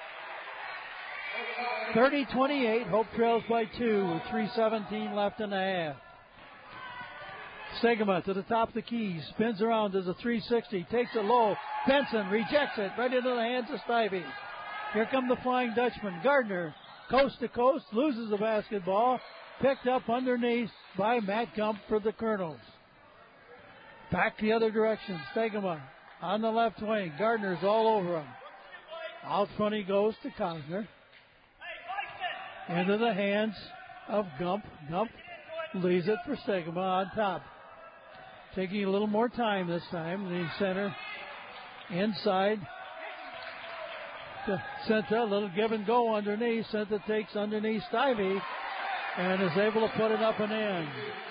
thirty twenty-eight, Hope trails by two with three seventeen left in the half. Stegema to the top of the key, spins around, does a three sixty, takes it low. Benson rejects it right into the hands of Stivey. Here come the Flying Dutchman. Gardner, coast to coast, loses the basketball, picked up underneath by Matt Gump for the Colonels. Back the other direction, Stegema on the left wing. Gardner's all over him. Out front he goes to Cosner. Into the hands of Gump. Gump leaves it for Stegema on top. Taking a little more time this time. The center inside to Cinta. A little give and go underneath. Cinta takes underneath Stivey and is able to put it up and in.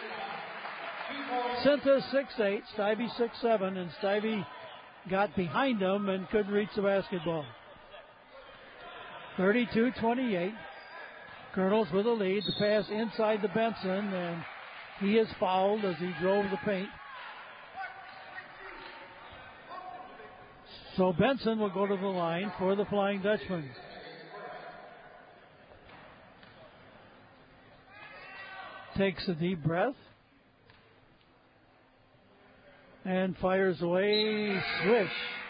Cinta six eight, Stivey six seven, and Stivey got behind him and couldn't reach the basketball. thirty-two twenty-eight. Colonels with a lead. The pass inside to Benson, and he is fouled as he drove the paint. So Benson will go to the line for the Flying Dutchman. Takes a deep breath and fires away. Swish.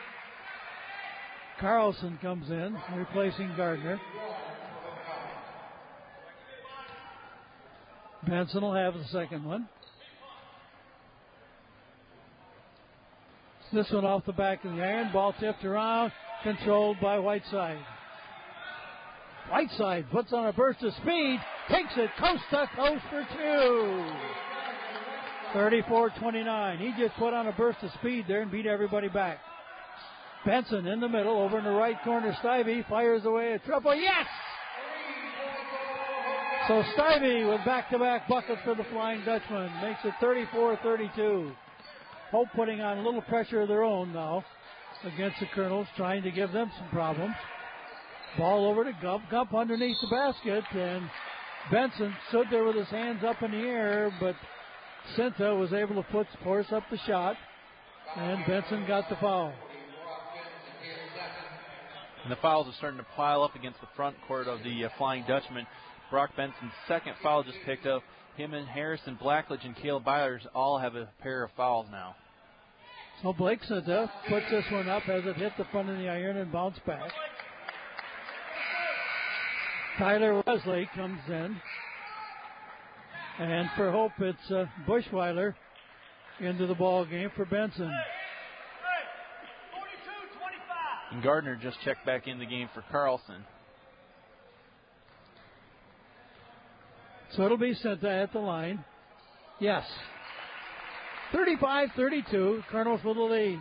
Carlson comes in, replacing Gardner. Benson will have the second one. This one off the back of the iron. Ball tipped around, controlled by Whiteside. Whiteside puts on a burst of speed, takes it coast to coast for two. thirty-four twenty-nine. He just put on a burst of speed there and beat everybody back. Benson in the middle, over in the right corner. Stivey fires away a triple. Yes! So Stivey with back-to-back buckets for the Flying Dutchman makes it thirty-four thirty-two. Hope putting on a little pressure of their own now against the Colonels, trying to give them some problems. Ball over to Gump. Gump underneath the basket, and Benson stood there with his hands up in the air, but Cinta was able to put, force up the shot, and Benson got the foul. And the fouls are starting to pile up against the front court of the uh, Flying Dutchman. Brock Benson's second foul just picked up. Him and Harrison Blackledge and Caleb Byers all have a pair of fouls now. So Blake Cinta puts this one up as it hit the front of the iron and bounced back. Tyler Wesley comes in. And for Hope, it's uh, Bushweiler into the ball game for Benson. And Gardner just checked back in the game for Carlson. So it'll be Cinta at the line. Yes. thirty-five thirty-two. Colonels with the lead.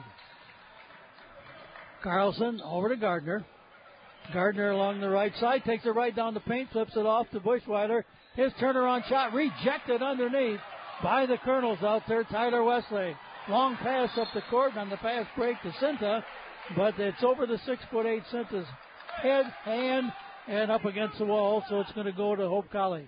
Carlson over to Gardner. Gardner along the right side. Takes it right down the paint. Flips it off to Bushweiler. His turnaround shot rejected underneath by the Colonels out there. Tyler Wesley. Long pass up the court on the fast break to Cinta. But it's over the six foot eight Cinta's head, hand, and up against the wall. So it's going to go to Hope College.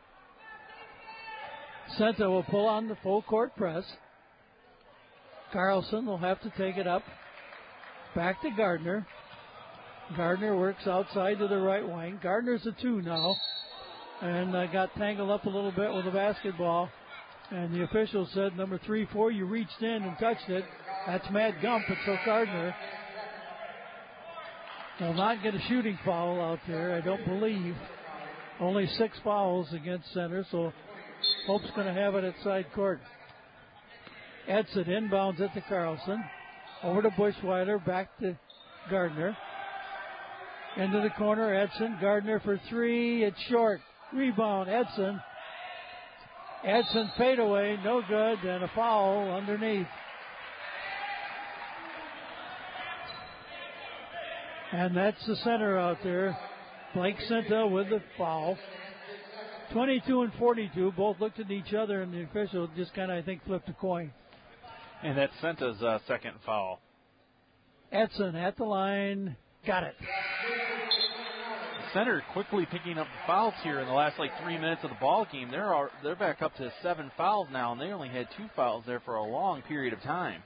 Cinta will pull on the full court press. Carlson will have to take it up. Back to Gardner. Gardner works outside to the right wing. Gardner's a two now. And uh, got tangled up a little bit with the basketball. And the official said, number three four, you reached in and touched it. That's Matt Gump. And so Gardner will not get a shooting foul out there, I don't believe. Only six fouls against Center, so Hope's going to have it at side court. Edson inbounds it to Carlson. Over to Bushweiler, back to Gardner. Into the corner, Edson. Gardner for three. It's short. Rebound, Edson. Edson fadeaway, no good, and a foul underneath. And that's the center out there. Blake Cinta with the foul. twenty-two and forty-two. Both looked at each other, and the official just kind of, I think, flipped a coin. And that's Cinta's uh, second foul. Edson at the line. Got it. Center quickly picking up the fouls here in the last like three minutes of the ball game. They're all, they're back up to seven fouls now, and they only had two fouls there for a long period of time.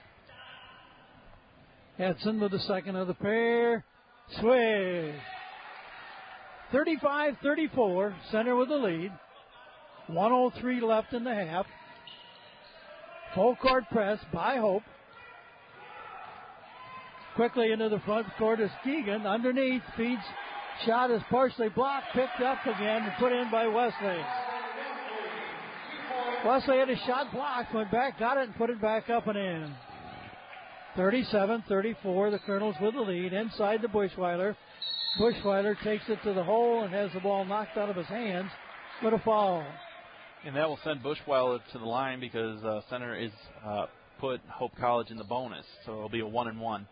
Edson with the second of the pair. Swing. thirty-five thirty-four. Center with the lead. one oh three left in the half. Full court press by Hope. Quickly into the front court is Keegan. Underneath, feeds. Shot is partially blocked, picked up again, and put in by Wesley. Wesley had a shot blocked, went back, got it, and put it back up and in. thirty-seven thirty-four, the Colonels with the lead. Inside to Bushweiler. Bushweiler takes it to the hole and has the ball knocked out of his hands with a foul. And that will send Bushweiler to the line because uh, Center is uh, put Hope College in the bonus, so it'll be a one and one.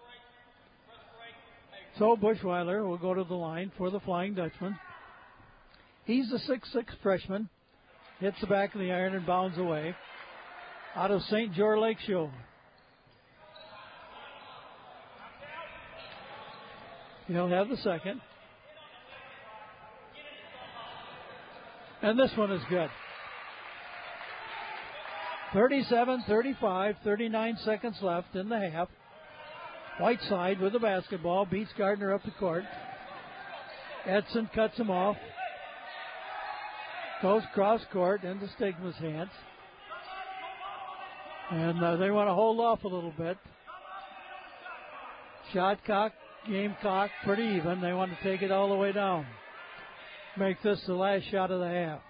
So Bushweiler will go to the line for the Flying Dutchman. He's a six foot six freshman. Hits the back of the iron and bounds away. Out of Saint George Lake Show. He'll have the second. And this one is good. thirty-seven thirty-five, thirty-nine seconds left in the half. Whiteside with the basketball, beats Gardner up the court. Edson cuts him off. Goes cross court into Stigma's hands. And uh, they want to hold off a little bit. Shot clock, game clock, pretty even. They want to take it all the way down. Make this the last shot of the half.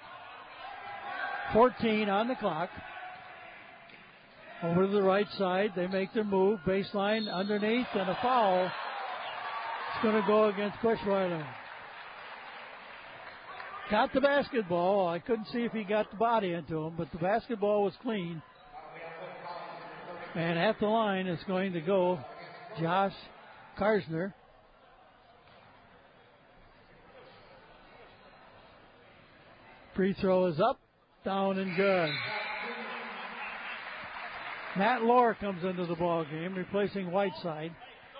fourteen on the clock. Over to the right side, they make their move. Baseline underneath, and a foul. It's going to go against Bushweiler. Got the basketball. I couldn't see if he got the body into him, but the basketball was clean. And at the line is going to go Josh Karsner. Free throw is up, down, and good. Matt Lohr comes into the ball game, replacing Whiteside.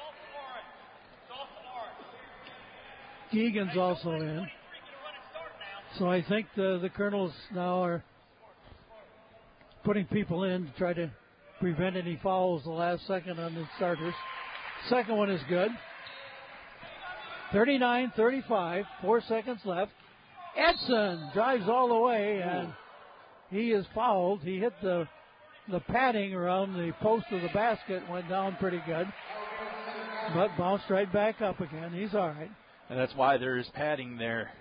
Keegan's also in. So I think the, the Colonels now are putting people in to try to prevent any fouls the last second on the starters. Second one is good. thirty-nine thirty-five, four seconds left. Edson drives all the way, and he is fouled. He hit the The padding around the post of the basket, went down pretty good, but bounced right back up again. He's all right. And that's why there is padding there.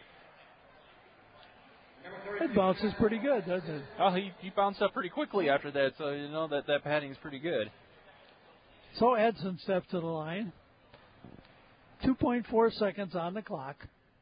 It bounces pretty good, doesn't it? Oh, he, he bounced up pretty quickly after that, so you know that that padding is pretty good. So Edson steps to the line. two point four seconds on the clock.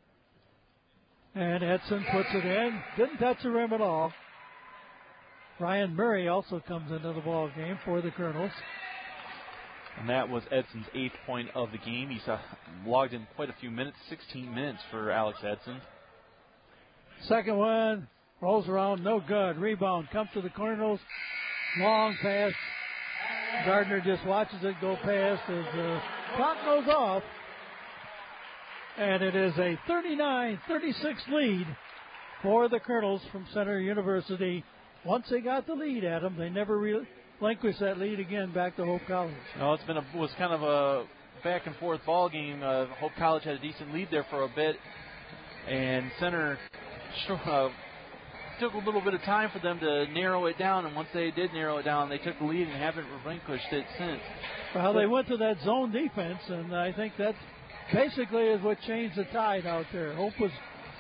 And Edson puts it in. Didn't touch the rim at all. Ryan Murray also comes into the ball game for the Colonels. And that was Edson's eighth point of the game. He's uh, logged in quite a few minutes, sixteen minutes for Alex Edson. Second one rolls around, no good. Rebound comes to the Colonels. Long pass. Gardner just watches it go past as the clock goes off. And it is a thirty-nine thirty-six lead for the Colonels from Center University. Once they got the lead at them, they never relinquished that lead again back to Hope College. No, it's been a was kind of a back and forth ball game. Uh, Hope College had a decent lead there for a bit, and Center uh, took a little bit of time for them to narrow it down. And once they did narrow it down, they took the lead and haven't relinquished it since. Well, they went to that zone defense, and I think that basically is what changed the tide out there. Hope was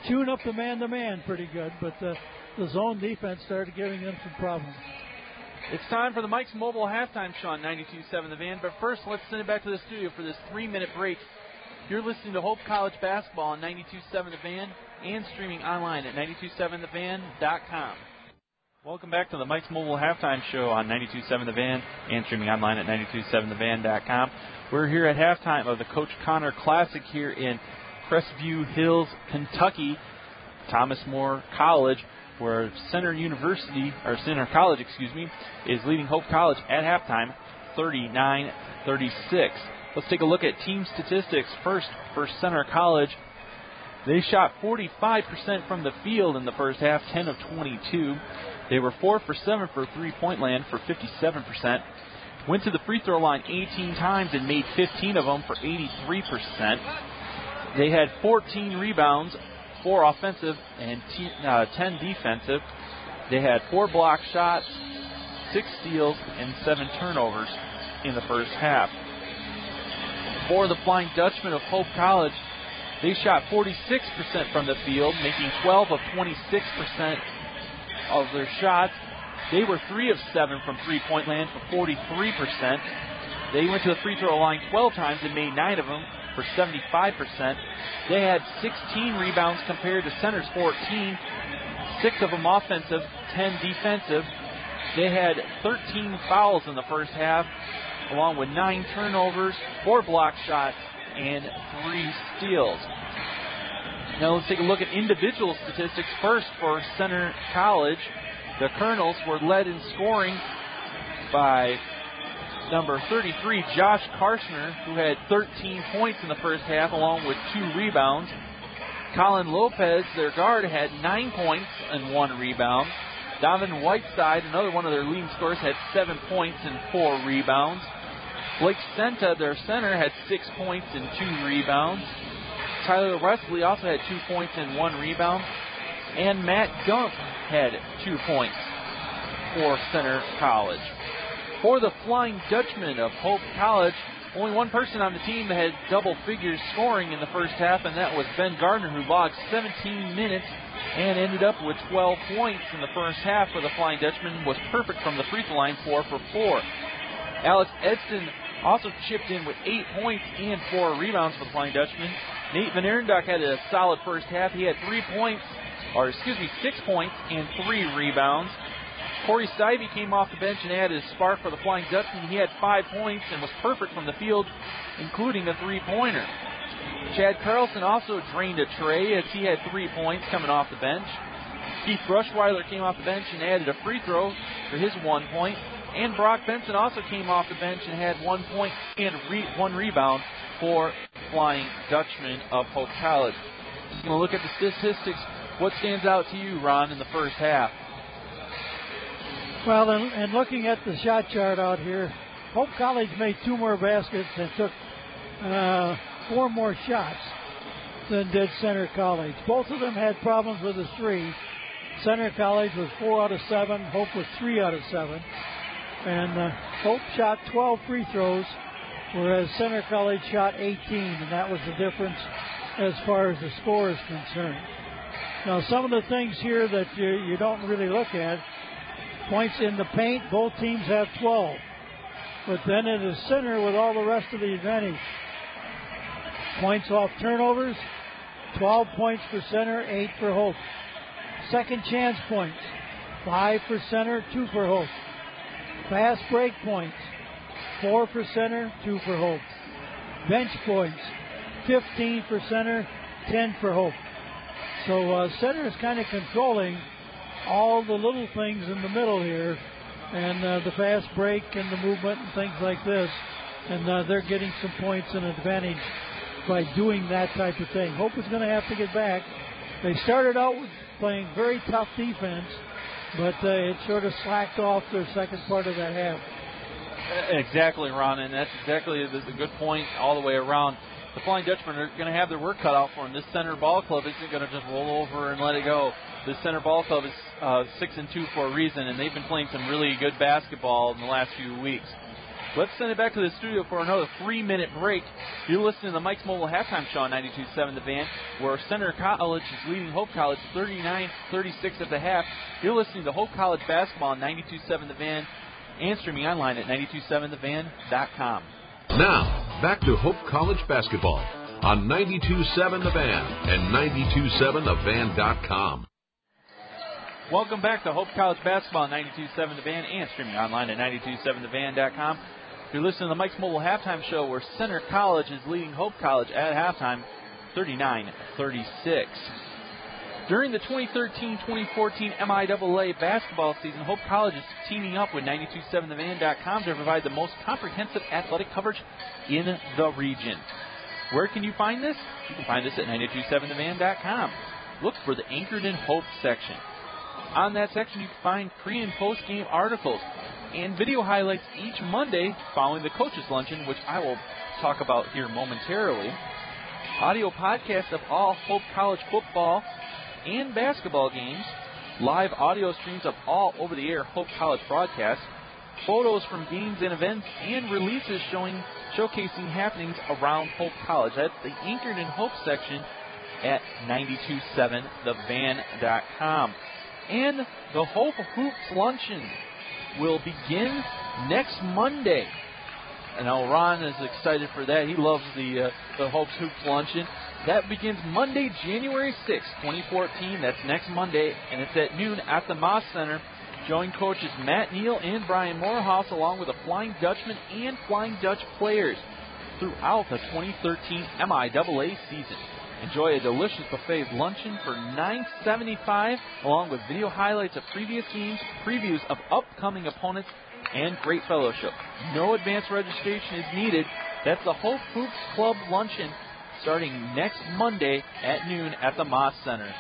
chewing up the man-to-man pretty good, but uh, the zone defense started giving them some problems. It's time for the Mike's Mobile Halftime Show on ninety-two point seven The Van, but first let's send it back to the studio for this three-minute break. You're listening to Hope College Basketball on ninety-two point seven The Van and streaming online at ninety-two seven the van dot com. Welcome back to the Mike's Mobile Halftime Show on ninety-two point seven The Van and streaming online at ninety-two seven the van dot com. We're here at halftime of the Coach Connor Classic here in Crestview Hills, Kentucky, Thomas More College, where Center University, or Center College, excuse me, is leading Hope College at halftime, thirty-nine thirty-six. Let's take a look at team statistics. First, for Center College, they shot forty-five percent from the field in the first half, ten of twenty-two. They were four for seven for three-point land for fifty-seven percent. Went to the free throw line eighteen times and made fifteen of them for eighty-three percent. They had fourteen rebounds, four offensive and t- uh, ten defensive. They had four block shots, six steals, and seven turnovers in the first half. For the Flying Dutchman of Hope College, they shot forty-six percent from the field, making twelve of twenty-six percent of their shots. They were three of seven from three-point land for forty-three percent. They went to the free throw line twelve times and made nine of them for seventy-five percent. They had sixteen rebounds compared to Center's fourteen, six of them offensive, ten defensive. They had thirteen fouls in the first half, along with nine turnovers, four block shots, and three steals. Now let's take a look at individual statistics. First, for Center College, the Colonels were led in scoring by number thirty-three, Josh Karshner, who had thirteen points in the first half, along with two rebounds. Colin Lopez, their guard, had nine points and one rebound. Donovan Whiteside, another one of their leading scorers, had seven points and four rebounds. Blake Senta, their center, had six points and two rebounds. Tyler Wesley also had two points and one rebound. And Matt Gump had two points for Center College. For the Flying Dutchman of Hope College, only one person on the team that had double figures scoring in the first half, and that was Ben Gardner, who logged seventeen minutes and ended up with twelve points in the first half for the Flying Dutchman, was perfect from the free throw line, four for four. Alex Edson also chipped in with eight points and four rebounds for the Flying Dutchman. Nate Van Arendijk had a solid first half. He had three points, or excuse me, six points and three rebounds. Corey Stivey came off the bench and added a spark for the Flying Dutchman. He had five points and was perfect from the field, including a three-pointer. Chad Carlson also drained a tray as he had three points coming off the bench. Keith Brushweiler came off the bench and added a free throw for his one point. And Brock Benson also came off the bench and had one point and re- one rebound for Flying Dutchman of Hope College. We're going to look at the statistics. What stands out to you, Ron, in the first half? Well, and, and looking at the shot chart out here, Hope College made two more baskets and took uh, four more shots than did Center College. Both of them had problems with the three. Center College was four out of seven. Hope was three out of seven. And uh, Hope shot twelve free throws, whereas Center College shot eighteen, and that was the difference as far as the score is concerned. Now, some of the things here that you, you don't really look at, points in the paint, both teams have twelve. But then it is Center with all the rest of the advantage. Points off turnovers, twelve points for Center, eight for Hope. Second chance points, five for Center, two for Hope. Fast break points, four for Center, two for Hope. Bench points, fifteen for Center, ten for Hope. So uh, Center is kind of controlling all the little things in the middle here, and uh, the fast break and the movement and things like this, and uh, they're getting some points and advantage by doing that type of thing. Hope is going to have to get back. They started out with playing very tough defense, but uh, it sort of slacked off their second part of that half. Exactly, Ron, and that's exactly the, the good point all the way around. The Flying Dutchmen are going to have their work cut out for them. This Center Ball Club isn't going to just roll over and let it go. This Center Ball Club is uh, six and two for a reason, and they've been playing some really good basketball in the last few weeks. Let's send it back to the studio for another three-minute break. You're listening to the Mike's Mobile Halftime Show on ninety-two point seven The Van, where Center College is leading Hope College thirty-nine thirty-six at the half. You're listening to Hope College Basketball on ninety-two point seven The Van and streaming online at ninety-two seven the van dot com. Now, back to Hope College Basketball on ninety-two point seven The Van and ninety-two point seven the van dot com. Welcome back to Hope College Basketball on ninety-two point seven The Van and streaming online at ninety-two seven the van dot com. You're listening to the Mike's Mobile Halftime Show, where Center College is leading Hope College at halftime thirty-nine thirty-six. During the twenty thirteen twenty fourteen M I A A basketball season, Hope College is teaming up with ninety-two seven the van dot com to provide the most comprehensive athletic coverage in the region. Where can you find this? You can find this at ninety-two seven the van dot com. Look for the Anchored in Hope section. On that section, you can find pre- and post-game articles and video highlights each Monday following the coaches' luncheon, which I will talk about here momentarily. Audio podcasts of all Hope College football and basketball games. Live audio streams of all over-the-air Hope College broadcasts. Photos from games and events and releases showing showcasing happenings around Hope College. That's the Anchored in Hope section at ninety-two seven the van dot com. And the Hope Hoops Luncheon will begin next Monday. And now Ron is excited for that. He loves the uh, the Hope Hoops Luncheon. That begins Monday, January sixth, twenty fourteen. That's next Monday, and it's at noon at the Moss Center. Join coaches Matt Neal and Brian Morehouse, along with the Flying Dutchman and Flying Dutch players throughout the twenty thirteen M I A A season. Enjoy a delicious buffet luncheon for nine dollars and seventy-five cents, along with video highlights of previous games, previews of upcoming opponents, and great fellowship. No advance registration is needed. That's the Hope Hoops Club Luncheon starting next Monday at noon at the Moss Center.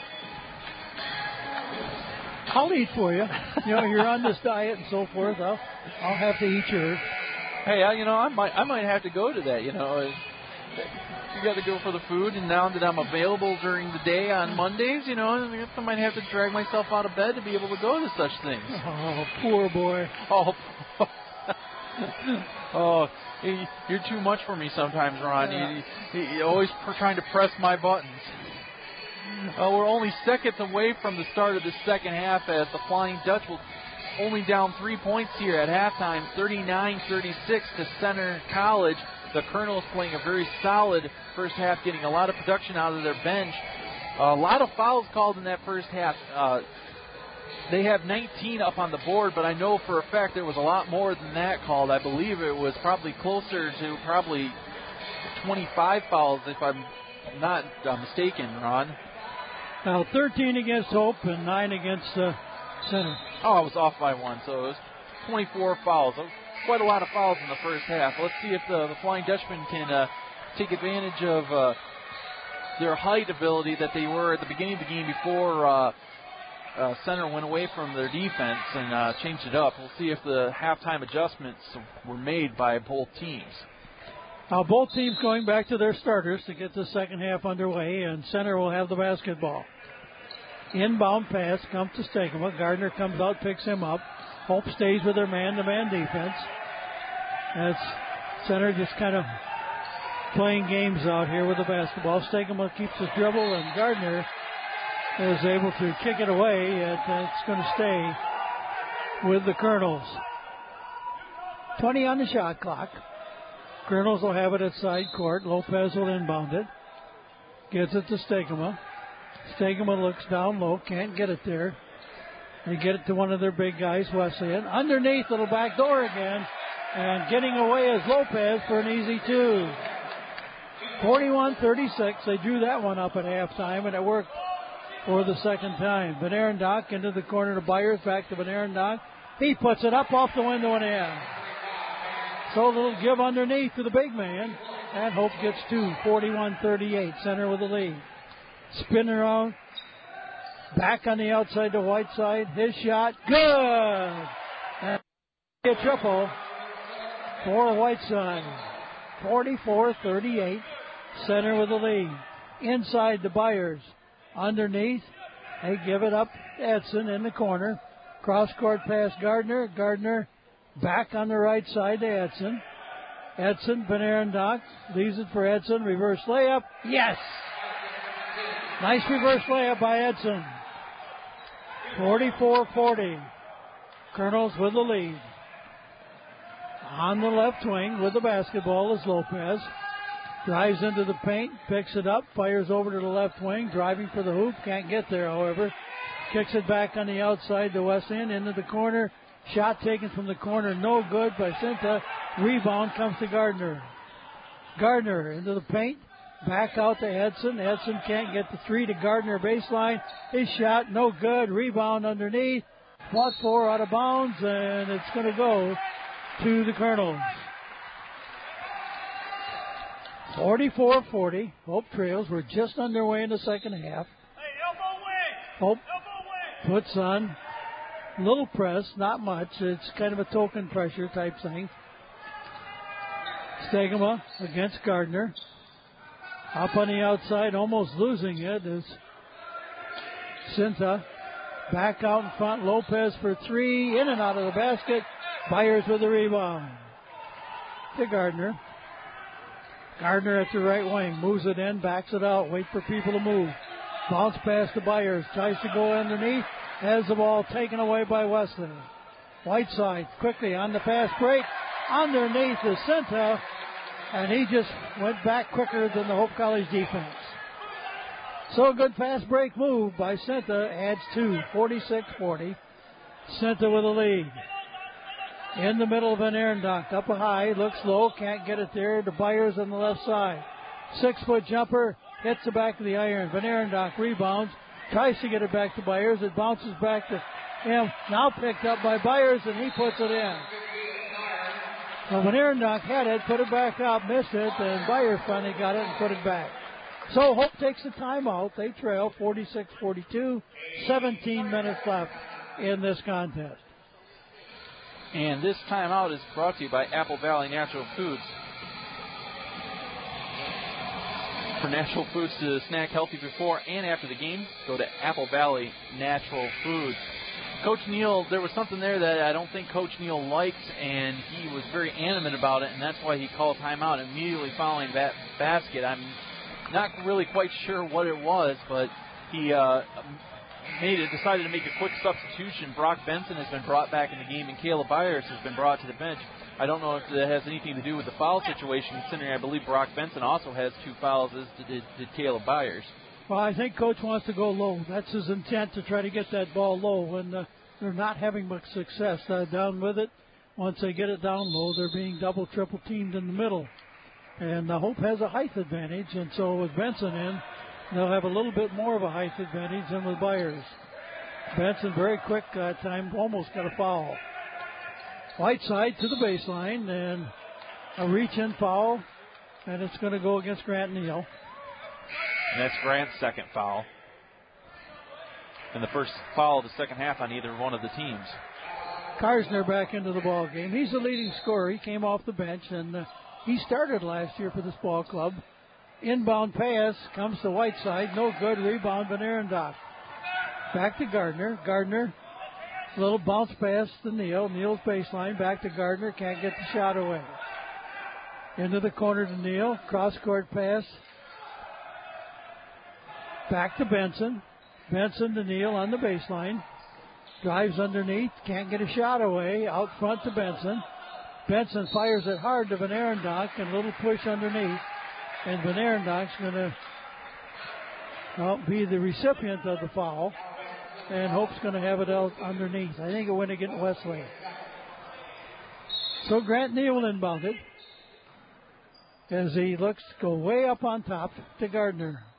I'll eat for you. You know, you're on this diet and so forth. I'll, I'll have to eat yours. Hey, I, you know, I might, I might have to go to that. You know, you got to go for the food, and now that I'm available during the day on Mondays, you know, I might have to drag myself out of bed to be able to go to such things. Oh, poor boy. Oh, oh, you're too much for me sometimes, Ron. Yeah. You, you, you're always trying to press my buttons. Uh, we're only seconds away from the start of the second half, as the Flying Dutch will only down three points here at halftime, thirty-nine thirty-six to Center College. The Colonels playing a very solid first half, getting a lot of production out of their bench. A lot of fouls called in that first half. Uh, they have nineteen up on the board, but I know for a fact there was a lot more than that called. I believe it was probably closer to probably twenty-five fouls, if I'm not uh, mistaken, Ron. Now, thirteen against Hope and nine against uh, Center. Oh, I was off by one, so it was twenty-four fouls. Quite a lot of fouls in the first half. Let's see if the, the Flying Dutchmen can uh, take advantage of uh, their height ability that they were at the beginning of the game before uh, uh, Center went away from their defense and uh, changed it up. We'll see if the halftime adjustments were made by both teams. Now, both teams going back to their starters to get the second half underway, and Center will have the basketball. Inbound pass comes to Stegema. Gardner comes out, picks him up. Hope stays with their man-to-man defense. That's Center just kind of playing games out here with the basketball. Stegema keeps his dribble, and Gardner is able to kick it away, and it's going to stay with the Colonels. twenty on the shot clock. Colonels will have it at side court. Lopez will inbound it. Gets it to Stegema. Stegema looks down low, can't get it there. They get it to one of their big guys, Wesleyan. Underneath, little back door again. And getting away is Lopez for an easy two. forty-one thirty-six. They drew that one up at halftime, and it worked for the second time. Van Arendonk into the corner to Byers. Back to Van Arendonk. He puts it up off the window and in. So a little give underneath to the big man. And Hope gets two. forty-one thirty-eight. Center with the lead. Spin around. Back on the outside to Whiteside. His shot. Good. And a triple for Whiteside. forty-four thirty-eight. Center with the lead. Inside to Byers. Underneath. They give it up. Edson in the corner. Cross court pass Gardner. Gardner Back on the right side to Edson. Edson, Van Arendonk leaves it for Edson. Reverse layup. Yes! Nice reverse layup by Edson. forty-four forty. Colonels with the lead. On the left wing with the basketball is Lopez. Drives into the paint, picks it up, fires over to the left wing, driving for the hoop. Can't get there, however. Kicks it back on the outside to West End, into the corner. Shot taken from the corner, no good by Cinta. Rebound comes to Gardner. Gardner into the paint, back out to Edson. Edson can't get the three to Gardner baseline. His shot, no good. Rebound underneath. Fought for out of bounds, and it's going to go to the Colonels. forty-four forty. Hope trails. We're just underway in the second half. Hope puts on a little press, not much. It's kind of a token pressure type thing. Stegema against Gardner. Up on the outside, almost losing it is Cinta. Back out in front, Lopez for three, in and out of the basket. Byers with the rebound. To Gardner. Gardner at the right wing, moves it in, backs it out, wait for people to move. Bounce pass to Byers, tries to go underneath, has the ball taken away by Wesley. Whiteside quickly on the fast break, underneath the Cinta, and he just went back quicker than the Hope College defense. So a good fast break move by Cinta adds two, forty-six forty. Cinta with a lead. In the middle of Van Arendonk, up high, looks low, can't get it there to Byers on the left side. Six-foot jumper, hits the back of the iron. Van Arendonk rebounds, tries to get it back to Byers. It bounces back to him, now picked up by Byers, and he puts it in. So Van Arendonk had it, put it back up, missed it, and Byers finally got it and put it back. So Hope takes the timeout. They trail forty-six forty-two, seventeen minutes left in this contest. And this timeout is brought to you by Apple Valley Natural Foods. For natural foods to snack healthy before and after the game, go to Apple Valley Natural Foods. Coach Neal, there was something there that I don't think Coach Neal liked, and he was very animate about it, and that's why he called timeout immediately following that basket. I'm not really quite sure what it was, but he uh, made it, decided to make a quick substitution. Brock Benson has been brought back in the game, and Caleb Byers has been brought to the bench. I don't know if that has anything to do with the foul situation, considering I believe Brock Benson also has two fouls, as did, did Caleb Byers. Well, I think Coach wants to go low. That's his intent, to try to get that ball low when uh, they're not having much success uh, down with it. Once they get it down low, they're being double, triple teamed in the middle. And uh, Hope has a height advantage, and so with Benson in, they'll have a little bit more of a height advantage than with Byers. Benson very quick uh, time, almost got a foul. Whiteside to the baseline, and a reach-in foul, and it's going to go against Grant Neal. And that's Grant's second foul. And the first foul of the second half on either one of the teams. Karsner back into the ball game. He's the leading scorer. He came off the bench, and uh, he started last year for this ball club. Inbound pass comes to Whiteside. No good. Rebound, Van Arendonk. Back to Gardner. Gardner, little bounce pass to Neal. Neal's baseline. Back to Gardner. Can't get the shot away. Into the corner to Neal. Cross-court pass. Back to Benson. Benson to Neal on the baseline. Drives underneath. Can't get a shot away. Out front to Benson. Benson fires it hard to Van Arendonk, and a little push underneath. And Van Arendonk's going to well, be the recipient of the foul. And Hope's going to have it out underneath. I think it went against Wesley. So Grant Neal inbounded as he looks to go way up on top to Gardner.